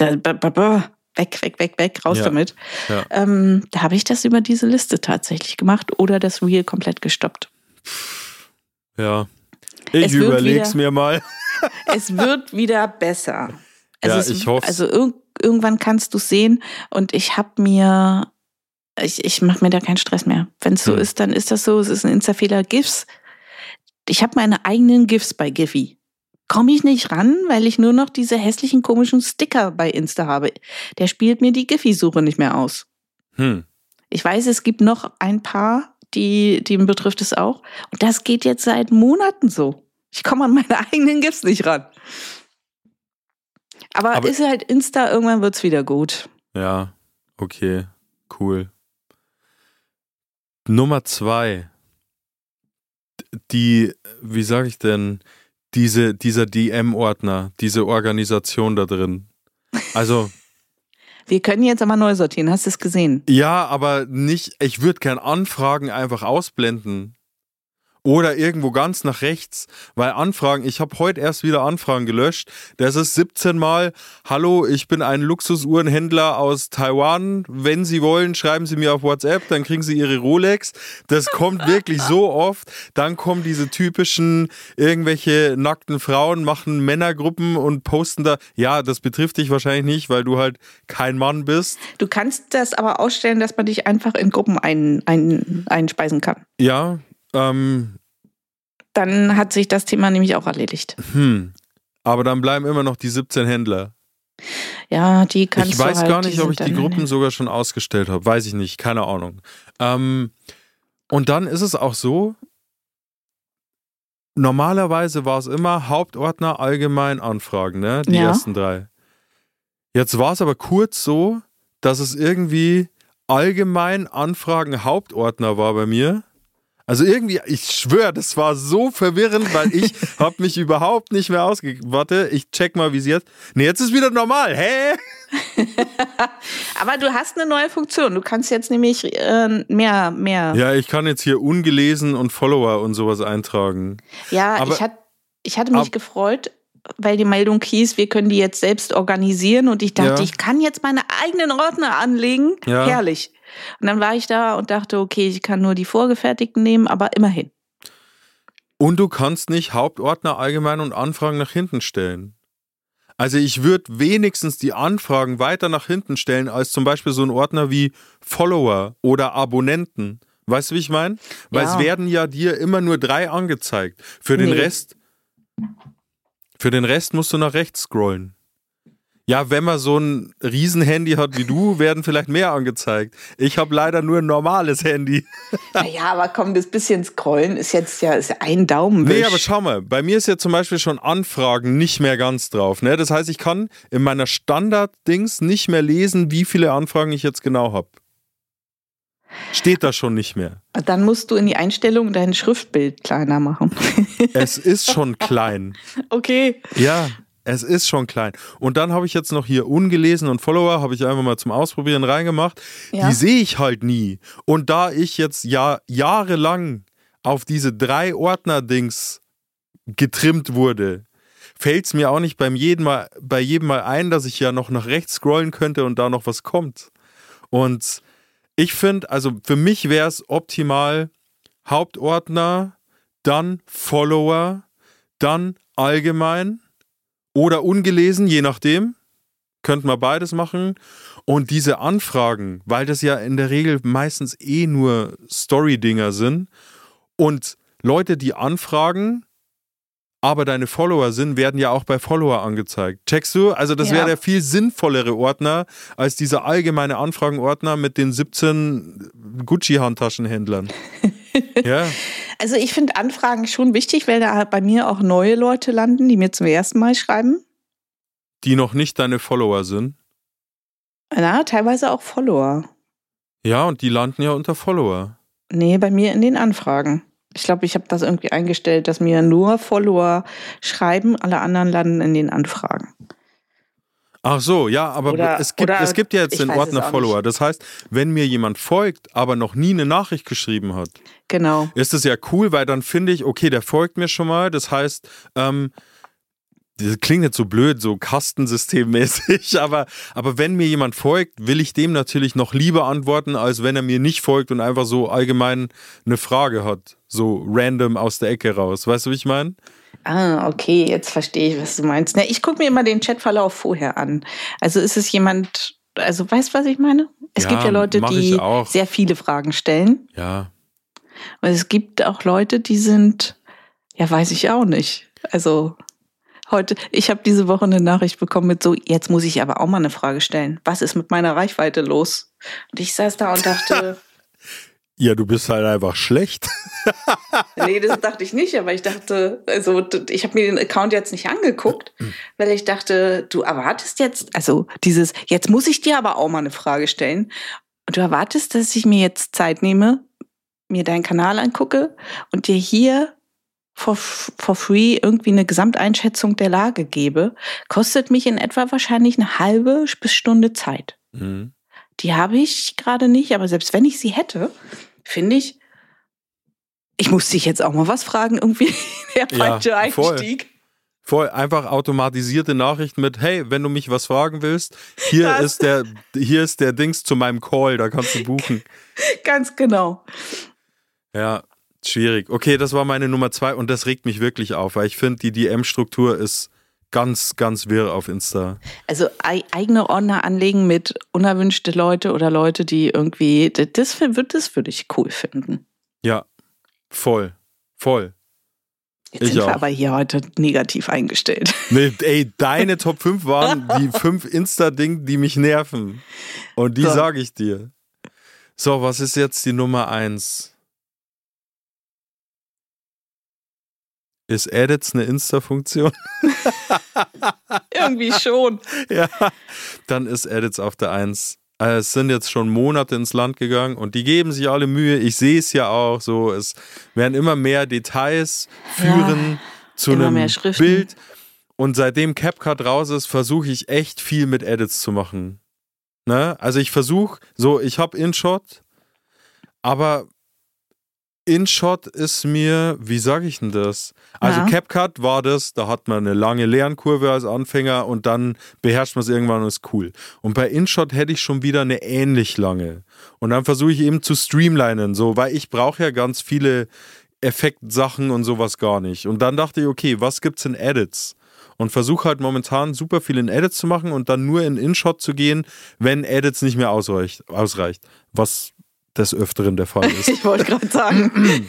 weg, raus damit. Ja. Da habe ich das über diese Liste tatsächlich gemacht oder das Reel komplett gestoppt. Ja, ich überleg's mir mal. Es wird wieder besser. Also ich hoffe. Also irgendwann kannst du es sehen und ich mache mir da keinen Stress mehr. Wenn es so ist, dann ist das so. Es ist ein Insta-Fehler. GIFs. Ich habe meine eigenen GIFs bei Giphy. Komme ich nicht ran, weil ich nur noch diese hässlichen, komischen Sticker bei Insta habe. Der spielt mir die Giphy-Suche nicht mehr aus. Ich weiß, es gibt noch ein paar, die betrifft es auch. Und das geht jetzt seit Monaten so. Ich komme an meine eigenen GIFs nicht ran. Aber ist halt Insta, irgendwann wird's wieder gut. Ja, okay, cool. Nummer 2. Wie sage ich denn, dieser DM-Ordner, diese Organisation da drin. Also. Wir können jetzt aber neu sortieren, hast du es gesehen? Ja, aber nicht, ich würde gern Anfragen einfach ausblenden. Oder irgendwo ganz nach rechts, weil Anfragen, ich habe heute erst wieder Anfragen gelöscht. Das ist 17 Mal, hallo, ich bin ein Luxusuhrenhändler aus Taiwan. Wenn Sie wollen, schreiben Sie mir auf WhatsApp, dann kriegen Sie Ihre Rolex. Das kommt wirklich so oft. Dann kommen diese typischen, irgendwelche nackten Frauen, machen Männergruppen und posten da. Ja, das betrifft dich wahrscheinlich nicht, weil du halt kein Mann bist. Du kannst das aber ausstellen, dass man dich einfach in Gruppen einspeisen kann. Ja, dann hat sich das Thema nämlich auch erledigt. Aber dann bleiben immer noch die 17 Händler. Ja, die kannst du halt. Ich weiß gar nicht, ob ich die Gruppen sogar schon ausgestellt habe. Weiß ich nicht, keine Ahnung. Und dann ist es auch so, normalerweise war es immer Hauptordner, allgemein Anfragen, ne? Die ersten 3. Jetzt war es aber kurz so, dass es irgendwie allgemein Anfragen Hauptordner war bei mir. Also irgendwie, ich schwöre, das war so verwirrend, weil ich habe mich überhaupt nicht mehr Warte, ich check mal, wie sie jetzt. Nee, jetzt ist wieder normal. Hä? Aber du hast eine neue Funktion. Du kannst jetzt nämlich mehr. Ja, ich kann jetzt hier ungelesen und Follower und sowas eintragen. Ja, aber ich hatte mich gefreut, weil die Meldung hieß, wir können die jetzt selbst organisieren. Und ich dachte, ich kann jetzt meine eigenen Ordner anlegen. Ja. Herrlich. Und dann war ich da und dachte, okay, ich kann nur die vorgefertigten nehmen, aber immerhin. Und du kannst nicht Hauptordner allgemein und Anfragen nach hinten stellen. Also ich würde wenigstens die Anfragen weiter nach hinten stellen, als zum Beispiel so ein Ordner wie Follower oder Abonnenten. Weißt du, wie ich meine? Weil es werden ja dir immer nur 3 angezeigt. Für den Rest musst du nach rechts scrollen. Ja, wenn man so ein Riesenhandy hat wie du, werden vielleicht mehr angezeigt. Ich habe leider nur ein normales Handy. Naja, aber komm, das bisschen Scrollen ist jetzt ist ein Daumenwisch. Nee, aber schau mal, bei mir ist jetzt zum Beispiel schon Anfragen nicht mehr ganz drauf. Ne? Das heißt, ich kann in meiner Standard-Dings nicht mehr lesen, wie viele Anfragen ich jetzt genau habe. Steht da schon nicht mehr. Dann musst du in die Einstellung dein Schriftbild kleiner machen. Es ist schon klein. Okay. Ja, es ist schon klein. Und dann habe ich jetzt noch hier ungelesen und Follower, habe ich einfach mal zum Ausprobieren reingemacht. Ja. Die sehe ich halt nie. Und da ich jetzt jahrelang auf diese 3 Ordner-Dings getrimmt wurde, fällt es mir auch nicht bei jedem Mal ein, dass ich ja noch nach rechts scrollen könnte und da noch was kommt. Und ich finde, also für mich wäre es optimal Hauptordner, dann Follower, dann allgemein oder ungelesen, je nachdem. Könnte man beides machen. Und diese Anfragen, weil das ja in der Regel meistens nur Story-Dinger sind und Leute, die anfragen, aber deine Follower sind, werden ja auch bei Follower angezeigt. Checkst du? Also das wäre der viel sinnvollere Ordner als dieser allgemeine Anfragenordner mit den 17 Gucci-Handtaschenhändlern. Ja. Also ich finde Anfragen schon wichtig, weil da bei mir auch neue Leute landen, die mir zum ersten Mal schreiben. Die noch nicht deine Follower sind. Na, teilweise auch Follower. Ja, und die landen ja unter Follower. Nee, bei mir in den Anfragen. Ich glaube, ich habe das irgendwie eingestellt, dass mir nur Follower schreiben, alle anderen landen in den Anfragen. Ach so, ja, aber es gibt ja jetzt den Ordner Follower. Das heißt, wenn mir jemand folgt, aber noch nie eine Nachricht geschrieben hat, genau, ist das ja cool, weil dann finde ich, okay, der folgt mir schon mal. Das heißt, das klingt jetzt so blöd, so kastensystemmäßig, aber wenn mir jemand folgt, will ich dem natürlich noch lieber antworten, als wenn er mir nicht folgt und einfach so allgemein eine Frage hat. So random aus der Ecke raus. Weißt du, wie ich meine? Ah, okay, jetzt verstehe ich, was du meinst. Na, ich gucke mir immer den Chatverlauf vorher an. Also ist es jemand, also weißt du, was ich meine? Es gibt ja Leute, die sehr viele Fragen stellen. Ja. Und es gibt auch Leute, die sind, ja, weiß ich auch nicht. Also ich habe diese Woche eine Nachricht bekommen mit so, jetzt muss ich aber auch mal eine Frage stellen. Was ist mit meiner Reichweite los? Und ich saß da und dachte... Ja, du bist halt einfach schlecht. Nee, das dachte ich nicht, aber ich dachte, also ich habe mir den Account jetzt nicht angeguckt, weil ich dachte, du erwartest jetzt, also jetzt muss ich dir aber auch mal eine Frage stellen. Und du erwartest, dass ich mir jetzt Zeit nehme, mir deinen Kanal angucke und dir hier for free irgendwie eine Gesamteinschätzung der Lage gebe, kostet mich in etwa wahrscheinlich eine halbe bis Stunde Zeit. Mhm. Die habe ich gerade nicht, aber selbst wenn ich sie hätte, finde ich muss dich jetzt auch mal was fragen, irgendwie der falsche Einstieg. Voll, einfach automatisierte Nachricht mit, hey, wenn du mich was fragen willst, hier ist der Dings zu meinem Call, da kannst du buchen. Ganz genau. Ja, schwierig. Okay, das war meine Nummer 2 und das regt mich wirklich auf, weil ich finde, die DM-Struktur ist ganz, ganz wirr auf Insta. Also eigene Ordner anlegen mit unerwünschte Leute oder Leute, die irgendwie, das würde ich cool finden. Ja, voll. Jetzt sind wir aber hier heute negativ eingestellt. Nee, ey, deine Top 5 waren die 5 Insta-Ding, die mich nerven. Und die sage ich dir. So, was ist jetzt die Nummer 1? Ist Edits eine Insta-Funktion? Irgendwie schon. Ja, dann ist Edits auf der 1. Es sind jetzt schon Monate ins Land gegangen und die geben sich alle Mühe. Ich sehe es ja auch so. Es werden immer mehr Details führen zu einem Bild. Und seitdem CapCut raus ist, versuche ich echt viel mit Edits zu machen. Ne? Also ich versuche, ich habe InShot, aber InShot ist mir, wie sage ich denn das? Also CapCut war das, da hat man eine lange Lernkurve als Anfänger und dann beherrscht man es irgendwann und ist cool. Und bei InShot hätte ich schon wieder eine ähnlich lange. Und dann versuche ich eben zu streamlinen, so, weil ich brauche ja ganz viele Effektsachen und sowas gar nicht. Und dann dachte ich, okay, was gibt's in Edits? Und versuche halt momentan super viel in Edits zu machen und dann nur in InShot zu gehen, wenn Edits nicht mehr ausreicht. Was des Öfteren der Fall ist. Ich wollte gerade sagen.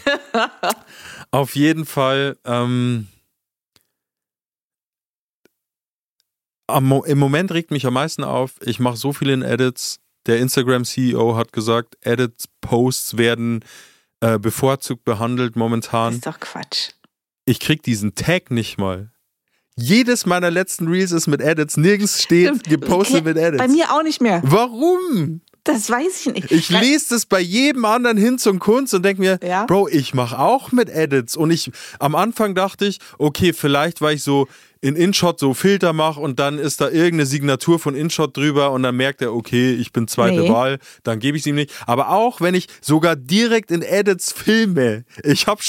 Auf jeden Fall, Im Moment regt mich am meisten auf, ich mache so viele Edits. Der Instagram-CEO hat gesagt, Edit-Posts werden bevorzugt behandelt momentan. Das ist doch Quatsch. Ich krieg diesen Tag nicht mal. Jedes meiner letzten Reels ist mit Edits. Nirgends steht gepostet mit Edits. Bei mir auch nicht mehr. Warum? Das weiß ich nicht. Ich lese das bei jedem anderen Hinz und Kunst und denke mir, Ja? Bro, ich mache auch mit Edits. Und am Anfang dachte ich, okay, vielleicht, weil ich so in InShot so Filter mache und dann ist da irgendeine Signatur von InShot drüber und dann merkt er, okay, ich bin zweite Wahl, dann gebe ich es ihm nicht. Aber auch, wenn ich sogar direkt in Edits filme, ich habe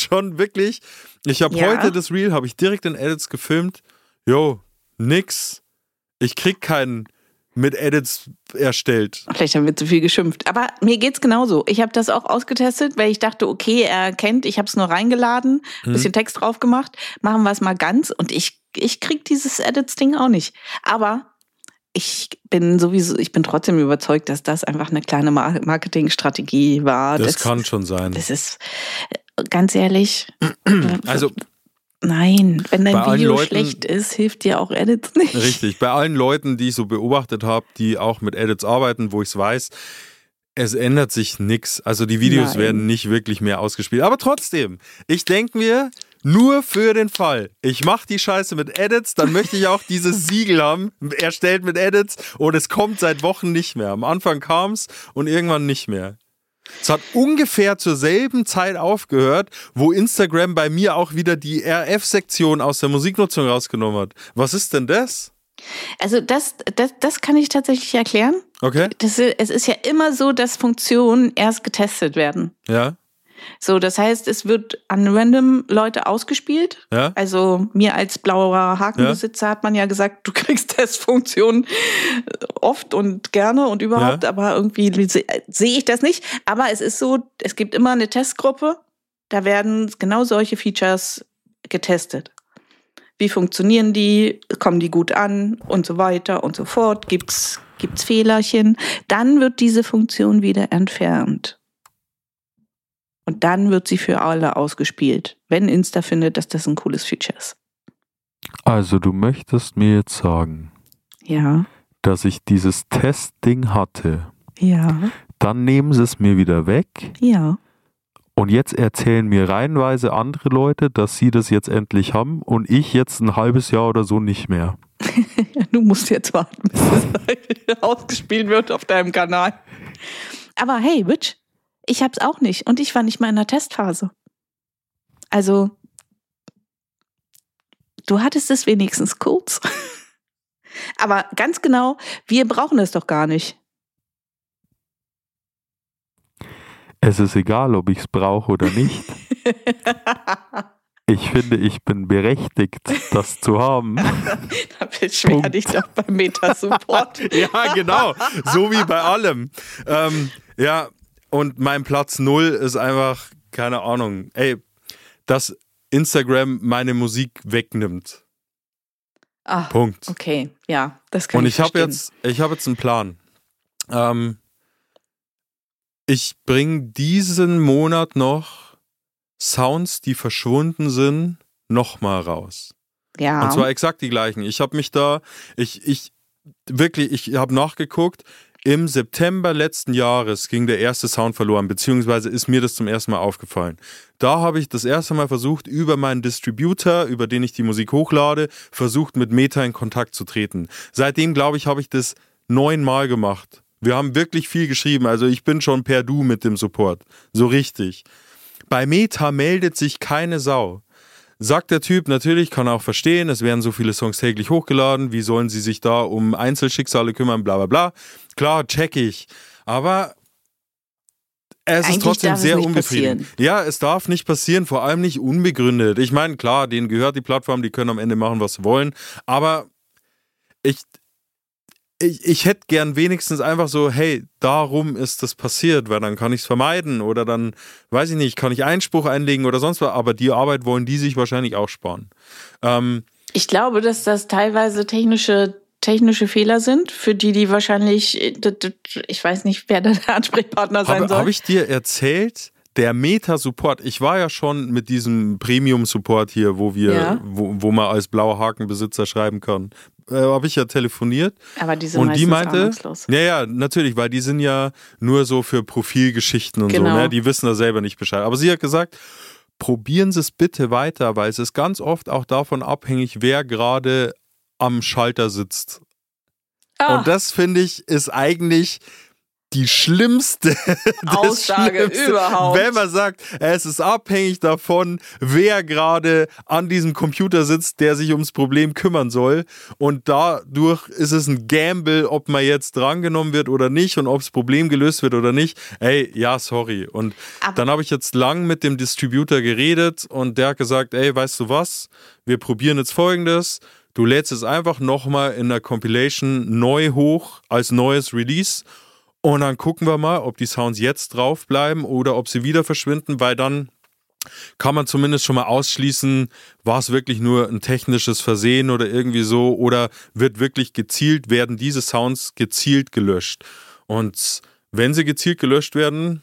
heute das Reel, habe ich direkt in Edits gefilmt. Jo, nix. Ich krieg keinen mit Edits erstellt. Vielleicht haben wir zu viel geschimpft. Aber mir geht's genauso. Ich habe das auch ausgetestet, weil ich dachte, okay, er kennt, ich habe es nur reingeladen, ein bisschen Text drauf gemacht, machen wir es mal ganz. Und ich krieg dieses Edits-Ding auch nicht. Aber ich bin trotzdem überzeugt, dass das einfach eine kleine Marketingstrategie war. Das kann schon sein. Das ist, ganz ehrlich, Also nein, wenn dein bei allen Video Leuten, schlecht ist, hilft dir auch Edits nicht. Richtig, bei allen Leuten, die ich so beobachtet habe, die auch mit Edits arbeiten, wo ich es weiß, es ändert sich nichts. Also die Videos werden nicht wirklich mehr ausgespielt. Aber trotzdem, ich denke mir, nur für den Fall, ich mache die Scheiße mit Edits, dann möchte ich auch dieses Siegel haben, erstellt mit Edits, und es kommt seit Wochen nicht mehr. Am Anfang kam es und irgendwann nicht mehr. Es hat ungefähr zur selben Zeit aufgehört, wo Instagram bei mir auch wieder die RF-Sektion aus der Musiknutzung rausgenommen hat. Was ist denn das? Also das kann ich tatsächlich erklären. Okay. Es ist ja immer so, dass Funktionen erst getestet werden. Ja. So, das heißt, es wird an random Leute ausgespielt. Ja. Also mir als blauer Hakenbesitzer hat man ja gesagt, du kriegst Testfunktionen oft und gerne und überhaupt, aber irgendwie sehe ich das nicht. Aber es ist so, es gibt immer eine Testgruppe, da werden genau solche Features getestet. Wie funktionieren die? Kommen die gut an? Und so weiter und so fort. Gibt's Fehlerchen? Dann wird diese Funktion wieder entfernt. Und dann wird sie für alle ausgespielt, wenn Insta findet, dass das ein cooles Feature ist. Also du möchtest mir jetzt sagen, Ja. dass ich dieses Testding hatte. Ja. Dann nehmen sie es mir wieder weg. Ja. Und jetzt erzählen mir reihenweise andere Leute, dass sie das jetzt endlich haben und ich jetzt ein halbes Jahr oder so nicht mehr. Du musst jetzt warten, bis es ausgespielt wird auf deinem Kanal. Aber hey, Witch, ich hab's auch nicht und ich war nicht mal in der Testphase. Also, du hattest es wenigstens kurz. Aber ganz genau, wir brauchen es doch gar nicht. Es ist egal, ob ich es brauche oder nicht. Ich finde, ich bin berechtigt, das zu haben. Da beschwer dich doch beim Meta-Support. Ja, genau. So wie bei allem. Ja, und mein Platz 0 ist einfach, keine Ahnung, dass Instagram meine Musik wegnimmt. Ah, Punkt. Okay, ja, das kann und ich verstehen. ich habe jetzt einen Plan. Ich bringe diesen Monat noch Sounds, die verschwunden sind, nochmal raus. Ja. Und zwar exakt die gleichen. Ich habe mich da, ich habe nachgeguckt, im September letzten Jahres ging der erste Sound verloren, beziehungsweise ist mir das zum ersten Mal aufgefallen. Da habe ich das erste Mal versucht, über meinen Distributor, über den ich die Musik hochlade, versucht mit Meta in Kontakt zu treten. Seitdem, glaube ich, habe ich das 9 Mal gemacht. Wir haben wirklich viel geschrieben, also ich bin schon per Du mit dem Support. So richtig. Bei Meta meldet sich keine Sau. Sagt der Typ, natürlich, kann er auch verstehen, es werden so viele Songs täglich hochgeladen, wie sollen sie sich da um Einzelschicksale kümmern, bla bla bla. Klar, check ich. Aber es ist trotzdem sehr unbefriedigend. Ja, es darf nicht passieren, vor allem nicht unbegründet. Ich meine, klar, denen gehört die Plattform, die können am Ende machen, was sie wollen, aber ich hätte gern wenigstens einfach so, hey, darum ist das passiert, weil dann kann ich es vermeiden oder dann, weiß ich nicht, kann ich Einspruch einlegen oder sonst was, aber die Arbeit wollen die sich wahrscheinlich auch sparen. Ich glaube, dass das teilweise technische Fehler sind, für die wahrscheinlich, ich weiß nicht, wer der Ansprechpartner sein soll. Habe ich dir erzählt, der Meta-Support, ich war ja schon mit diesem Premium-Support hier, wo man als blauer Hakenbesitzer schreiben kann, hab ich ja telefoniert. Aber die sind und die meistens meinte, ahnungslos. ja, natürlich, weil die sind ja nur so für Profilgeschichten und so, ne? Die wissen da selber nicht Bescheid. Aber sie hat gesagt, probieren Sie es bitte weiter, weil es ist ganz oft auch davon abhängig, wer gerade am Schalter sitzt. Und das, finde ich, ist eigentlich die schlimmste Aussage überhaupt. Wenn man sagt, es ist abhängig davon, wer gerade an diesem Computer sitzt, der sich ums Problem kümmern soll. Und dadurch ist es ein Gamble, ob man jetzt drangenommen wird oder nicht und ob das Problem gelöst wird oder nicht. Ey, ja, sorry. Und dann habe ich jetzt lang mit dem Distributor geredet und der hat gesagt, ey, weißt du was? Wir probieren jetzt Folgendes. Du lädst es einfach nochmal in der Compilation neu hoch als neues Release. Und dann gucken wir mal, ob die Sounds jetzt drauf bleiben oder ob sie wieder verschwinden, weil dann kann man zumindest schon mal ausschließen, war es wirklich nur ein technisches Versehen oder irgendwie so oder werden diese Sounds gezielt gelöscht. Und wenn sie gezielt gelöscht werden,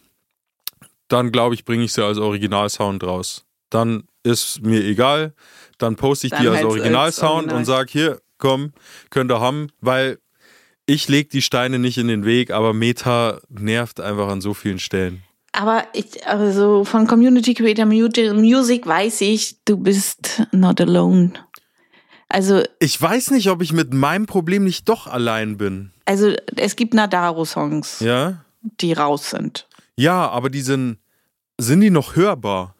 dann glaube ich, bringe ich sie als Originalsound raus. Dann ist mir egal, dann poste ich die als Originalsound und sage, hier, komm, könnt ihr haben, weil ich lege die Steine nicht in den Weg, aber Meta nervt einfach an so vielen Stellen. Aber also von Community Creator Music weiß ich, du bist not alone. Also ich weiß nicht, ob ich mit meinem Problem nicht doch allein bin. Also es gibt Nadaro-Songs, ja? Die raus sind. Ja, aber sind die noch hörbar?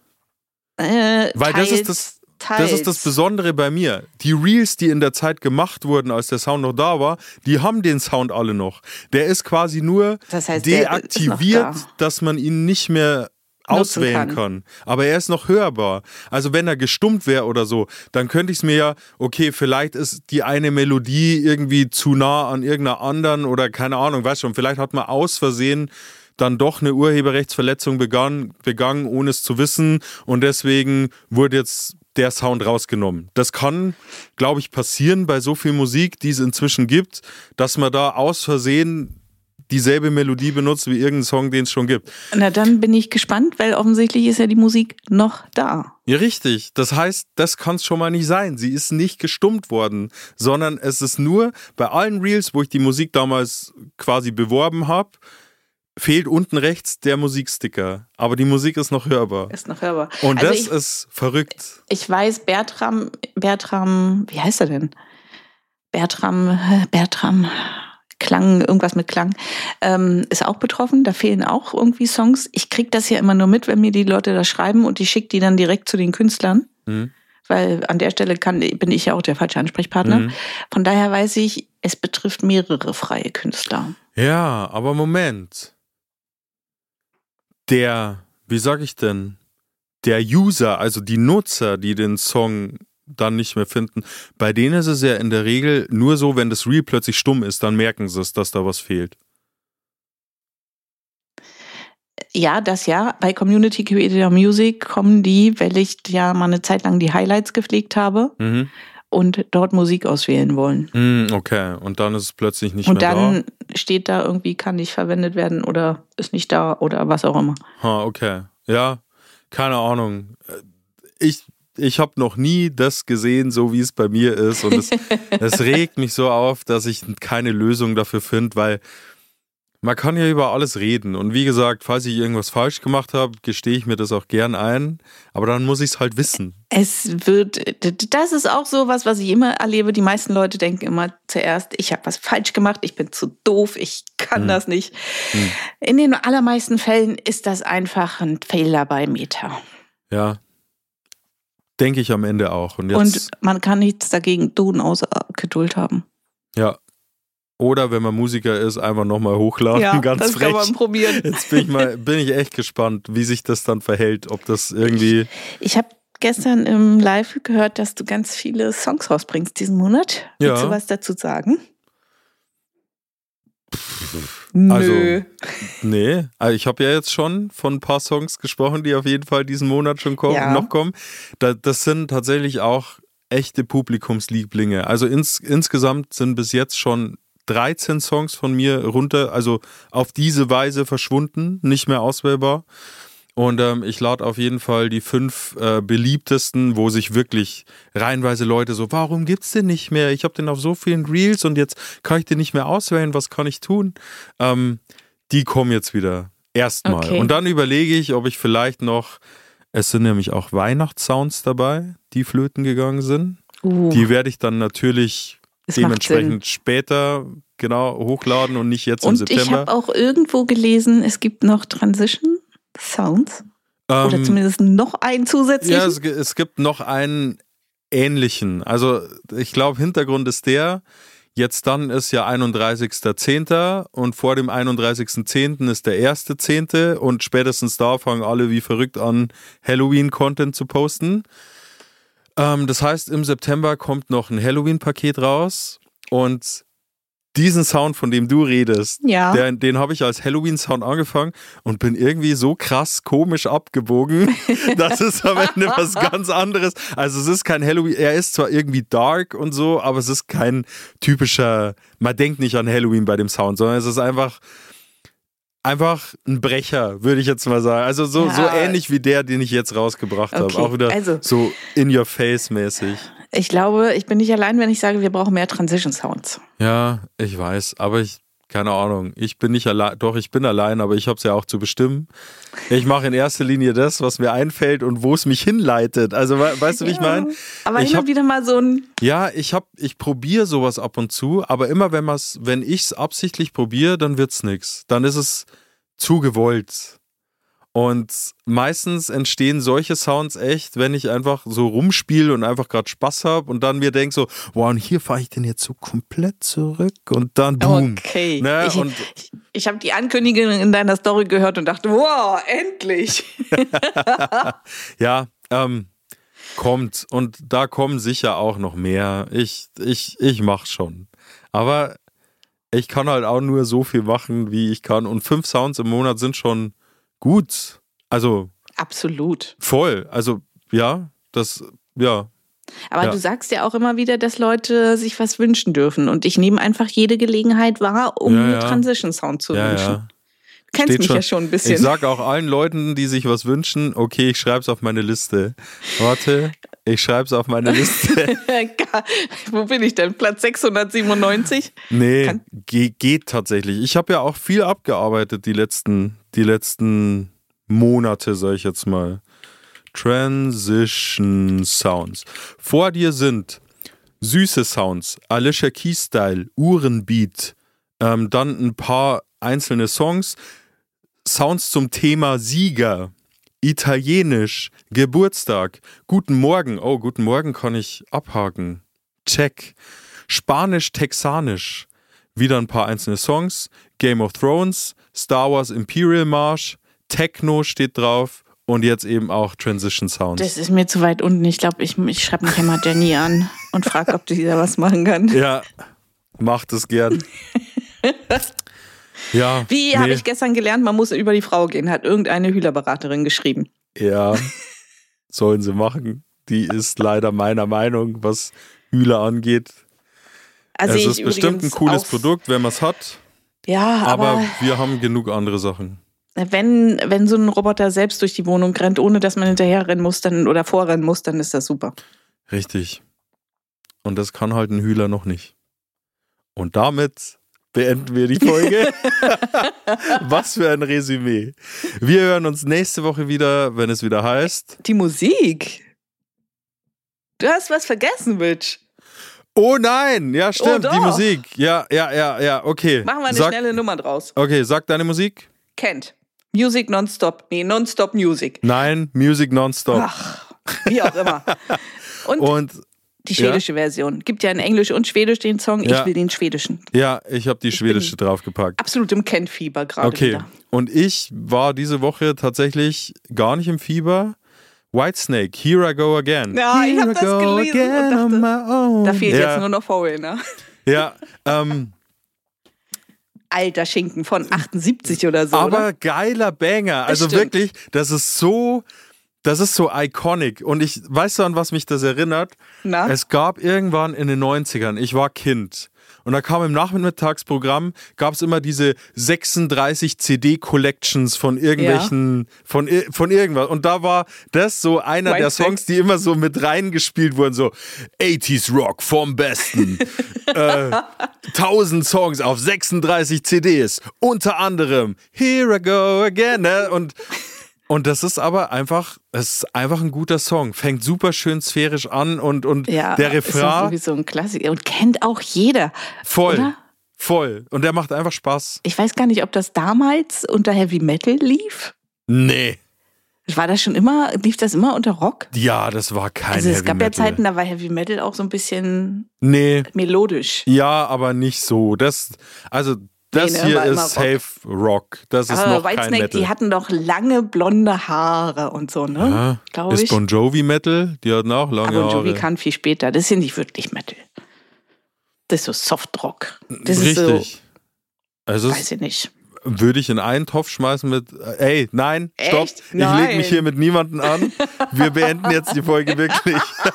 Weil Teils. Das ist das Besondere bei mir. Die Reels, die in der Zeit gemacht wurden, als der Sound noch da war, die haben den Sound alle noch. Der ist quasi nur deaktiviert, dass man ihn nicht mehr auswählen kann. Aber er ist noch hörbar. Also wenn er gestummt wäre oder so, dann könnte ich es mir ja, okay, vielleicht ist die eine Melodie irgendwie zu nah an irgendeiner anderen oder keine Ahnung, weißt schon, vielleicht hat man aus Versehen dann doch eine Urheberrechtsverletzung begangen, ohne es zu wissen und deswegen wurde jetzt der Sound rausgenommen. Das kann, glaube ich, passieren bei so viel Musik, die es inzwischen gibt, dass man da aus Versehen dieselbe Melodie benutzt wie irgendein Song, den es schon gibt. Na, dann bin ich gespannt, weil offensichtlich ist ja die Musik noch da. Ja, richtig. Das heißt, das kann es schon mal nicht sein. Sie ist nicht gestummt worden, sondern es ist nur bei allen Reels, wo ich die Musik damals quasi beworben habe, fehlt unten rechts der Musiksticker. Aber die Musik ist noch hörbar. Und also das ist verrückt. Ich weiß, Bertram, wie heißt er denn? Bertram, Klang, irgendwas mit Klang, ist auch betroffen. Da fehlen auch irgendwie Songs. Ich kriege das ja immer nur mit, wenn mir die Leute das schreiben und ich schicke die dann direkt zu den Künstlern. Mhm. Weil an der Stelle bin ich ja auch der falsche Ansprechpartner. Mhm. Von daher weiß ich, es betrifft mehrere freie Künstler. Ja, aber Moment. Der User, also die Nutzer, die den Song dann nicht mehr finden, bei denen ist es ja in der Regel nur so, wenn das Reel plötzlich stumm ist, dann merken sie es, dass da was fehlt. Ja, das ja. Bei Community Creator Music kommen die, weil ich ja mal eine Zeit lang die Highlights gepflegt habe und dort Musik auswählen wollen. Okay, und dann ist es plötzlich nicht mehr da. Und dann steht da irgendwie, kann nicht verwendet werden oder ist nicht da oder was auch immer. Okay. Ja, keine Ahnung. Ich habe noch nie das gesehen, so wie es bei mir ist. Und es regt mich so auf, dass ich keine Lösung dafür finde, weil man kann ja über alles reden. Und wie gesagt, falls ich irgendwas falsch gemacht habe, gestehe ich mir das auch gern ein. Aber dann muss ich es halt wissen. Das ist auch so was ich immer erlebe. Die meisten Leute denken immer zuerst, ich habe was falsch gemacht, ich bin zu doof, ich kann das nicht. In den allermeisten Fällen ist das einfach ein Fehler bei Meta. Ja, denke ich am Ende auch. Und man kann nichts dagegen tun, außer Geduld haben. Ja. Oder wenn man Musiker ist, einfach nochmal hochladen, ja, ganz das frech. Kann man probieren. Jetzt bin ich echt gespannt, wie sich das dann verhält, ob das irgendwie... Ich habe gestern im Live gehört, dass du ganz viele Songs rausbringst diesen Monat. Willst du was dazu sagen? Also, nee. Also ich habe ja jetzt schon von ein paar Songs gesprochen, die auf jeden Fall diesen Monat schon noch kommen. Das sind tatsächlich auch echte Publikumslieblinge. Also insgesamt sind bis jetzt schon 13 Songs von mir runter, also auf diese Weise verschwunden, nicht mehr auswählbar. Und ich lade auf jeden Fall die 5 beliebtesten, wo sich wirklich reihenweise Leute so, warum gibt's den nicht mehr? Ich habe den auf so vielen Reels und jetzt kann ich den nicht mehr auswählen. Was kann ich tun? Die kommen jetzt wieder. Erstmal. Okay. Und dann überlege ich, ob ich vielleicht noch, es sind nämlich auch Weihnachtssounds dabei, die flöten gegangen sind. Die werde ich dann natürlich Das macht dementsprechend später hochladen und nicht jetzt im Und September. ich habe auch irgendwo gelesen, es gibt noch Transition Sounds. Oder zumindest noch einen zusätzlichen. Ja, es gibt noch einen ähnlichen. Also ich glaube, Hintergrund ist der, jetzt dann ist ja 31.10. und vor dem 31.10. ist der 1.10. und spätestens da fangen alle wie verrückt an, Halloween-Content zu posten. Das heißt, im September kommt noch ein Halloween-Paket raus und diesen Sound, von dem du redest, den habe ich als Halloween-Sound angefangen und bin irgendwie so krass komisch abgebogen, dass es am Ende was ganz anderes. Also es ist kein Halloween, er ist zwar irgendwie dark und so, aber es ist kein typischer, man denkt nicht an Halloween bei dem Sound, sondern es ist einfach ein Brecher, würde ich jetzt mal sagen. Also so ähnlich wie der, den ich jetzt rausgebracht habe. Auch wieder so in your face mäßig. Ich glaube, ich bin nicht allein, wenn ich sage, wir brauchen mehr Transition Sounds. Ja, ich weiß, aber keine Ahnung, ich bin nicht allein, doch, ich bin allein, aber ich habe es ja auch zu bestimmen. Ich mache in erster Linie das, was mir einfällt und wo es mich hinleitet. Also, weißt du, wie ich meine? Aber immer wieder mal so ein... Ja, ich probiere sowas ab und zu, aber immer wenn ich es absichtlich probiere, dann wird's nix. Dann ist es zu gewollt. Und meistens entstehen solche Sounds echt, wenn ich einfach so rumspiele und einfach gerade Spaß habe und dann mir denke so, wow, und hier fahre ich den jetzt so komplett zurück und dann boom. Okay, ne? ich habe die Ankündigung in deiner Story gehört und dachte, wow, endlich. Ja, kommt und da kommen sicher auch noch mehr. Ich mach schon. Aber ich kann halt auch nur so viel machen, wie ich kann und 5 Sounds im Monat sind schon gut, also absolut. Voll, also ja. Aber du sagst ja auch immer wieder, dass Leute sich was wünschen dürfen und ich nehme einfach jede Gelegenheit wahr, um einen Transition-Sound zu wünschen. Ja. Du kennst mich ja schon ein bisschen. Ich sag auch allen Leuten, die sich was wünschen, okay, ich schreib's auf meine Liste. Warte, ich schreib's auf meine Liste. Wo bin ich denn? Platz 697? Nee, geht tatsächlich. Ich habe ja auch viel abgearbeitet die letzten Monate, sag ich jetzt mal. Transition Sounds. Vor dir sind süße Sounds, Alicia Keys Style, Uhrenbeat, dann ein paar einzelne Songs, Sounds zum Thema Sieger, Italienisch, Geburtstag, Guten Morgen, oh, Guten Morgen kann ich abhaken, check, Spanisch, Texanisch, wieder ein paar einzelne Songs, Game of Thrones, Star Wars Imperial March, Techno steht drauf und jetzt eben auch Transition Sounds. Das ist mir zu weit unten, ich glaube, ich schreibe mich immer Jenny an und frage, ob die da was machen kann. Ja, macht es gern. Ja, habe ich gestern gelernt, man muss über die Frau gehen, hat irgendeine Hühlerberaterin geschrieben. Ja, sollen sie machen. Die ist leider meiner Meinung, was Hühler angeht. Also es ist bestimmt ein cooles Produkt, wenn man es hat. Ja, aber wir haben genug andere Sachen. Wenn so ein Roboter selbst durch die Wohnung rennt, ohne dass man hinterherrennen muss oder vorrennen muss, dann ist das super. Richtig. Und das kann halt ein Hühler noch nicht. Und damit beenden wir die Folge. Was für ein Resümee. Wir hören uns nächste Woche wieder, wenn es wieder heißt... Die Musik. Du hast was vergessen, Bitch. Oh nein, ja stimmt, die Musik. Ja, okay. Machen wir eine schnelle Nummer draus. Okay, sag deine Musik. Kent. Music Nonstop. Nee, Nonstop Music. Nein, Music Nonstop. Ach, wie auch immer. Und die schwedische Version. Gibt ja in Englisch und Schwedisch den Song. Ich will den schwedischen. Ja, ich habe die schwedische draufgepackt. Absolut im Kent-Fieber gerade wieder. Und ich war diese Woche tatsächlich gar nicht im Fieber. Whitesnake, Here I Go Again. Ja, ich habe das gelesen und dachte, da fehlt jetzt nur noch Fowl, ne? Ja, alter Schinken von 78 oder so. Aber oder? Geiler Banger. Also wirklich, das ist so iconic. Und weißt du, an was mich das erinnert? Na? Es gab irgendwann in den 90ern, ich war Kind. Und da kam im Nachmittagsprogramm, gab es immer diese 36 CD-Collections von irgendwelchen, von irgendwas. Und da war das so einer der Songs, die immer so mit reingespielt wurden, so 80s Rock vom Besten. 1000 Songs auf 36 CDs. Unter anderem Here I Go Again. Ne? Und das ist aber einfach ein guter Song. Fängt super schön sphärisch an und der Refrain. Ist so ein Klassiker und kennt auch jeder. Voll. Oder? Voll. Und der macht einfach Spaß. Ich weiß gar nicht, ob das damals unter Heavy Metal lief. Nee. Lief das immer unter Rock? Ja, das war kein Heavy Metal. Also es gab ja Zeiten, da war Heavy Metal auch so ein bisschen melodisch. Ja, aber nicht so. Das hier ist Safe Rock. Das ist noch kein Metal. Die hatten doch lange blonde Haare und so, ne? Ja. Glaube ich. Ist Bon Jovi Metal? Die hatten auch lange Haare. Bon Jovi kam viel später. Das ist ja nicht wirklich Metal. Das ist so Soft-Rock. Das Richtig. Ist so, weiß ich nicht. Würde ich in einen Topf schmeißen mit, nein, stopp. Echt? Nein. Ich lege mich hier mit niemandem an. Wir beenden jetzt die Folge wirklich.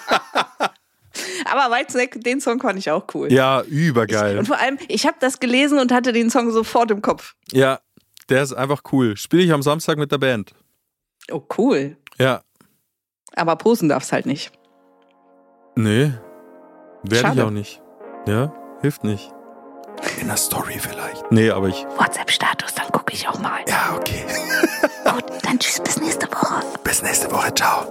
Aber Whitesnake, den Song fand ich auch cool. Ja, übergeil. Und vor allem, ich habe das gelesen und hatte den Song sofort im Kopf. Ja, der ist einfach cool. Spiele ich am Samstag mit der Band. Oh, cool. Ja. Aber posen darfst halt nicht. Nee, werde ich Schade. auch nicht. Ja, hilft nicht. In der Story vielleicht. Nee, aber ich... WhatsApp-Status, dann gucke ich auch mal. Ja, okay. Gut, dann tschüss, bis nächste Woche. Bis nächste Woche, ciao.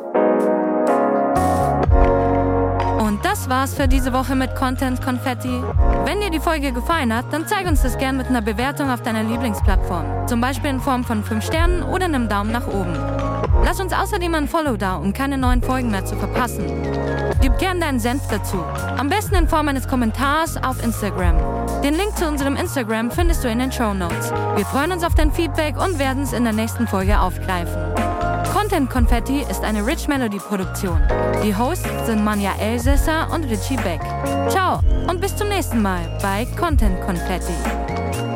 Und das war's für diese Woche mit Content Konfetti. Wenn dir die Folge gefallen hat, dann zeig uns das gern mit einer Bewertung auf deiner Lieblingsplattform. Zum Beispiel in Form von 5 Sternen oder einem Daumen nach oben. Lass uns außerdem ein Follow da, um keine neuen Folgen mehr zu verpassen. Gib gern deinen Senf dazu. Am besten in Form eines Kommentars auf Instagram. Den Link zu unserem Instagram findest du in den Shownotes. Wir freuen uns auf dein Feedback und werden es in der nächsten Folge aufgreifen. Content Konfetti ist eine Rich Melody Produktion. Die Hosts sind Manja Elsässer und Richie Beck. Ciao und bis zum nächsten Mal bei Content Konfetti.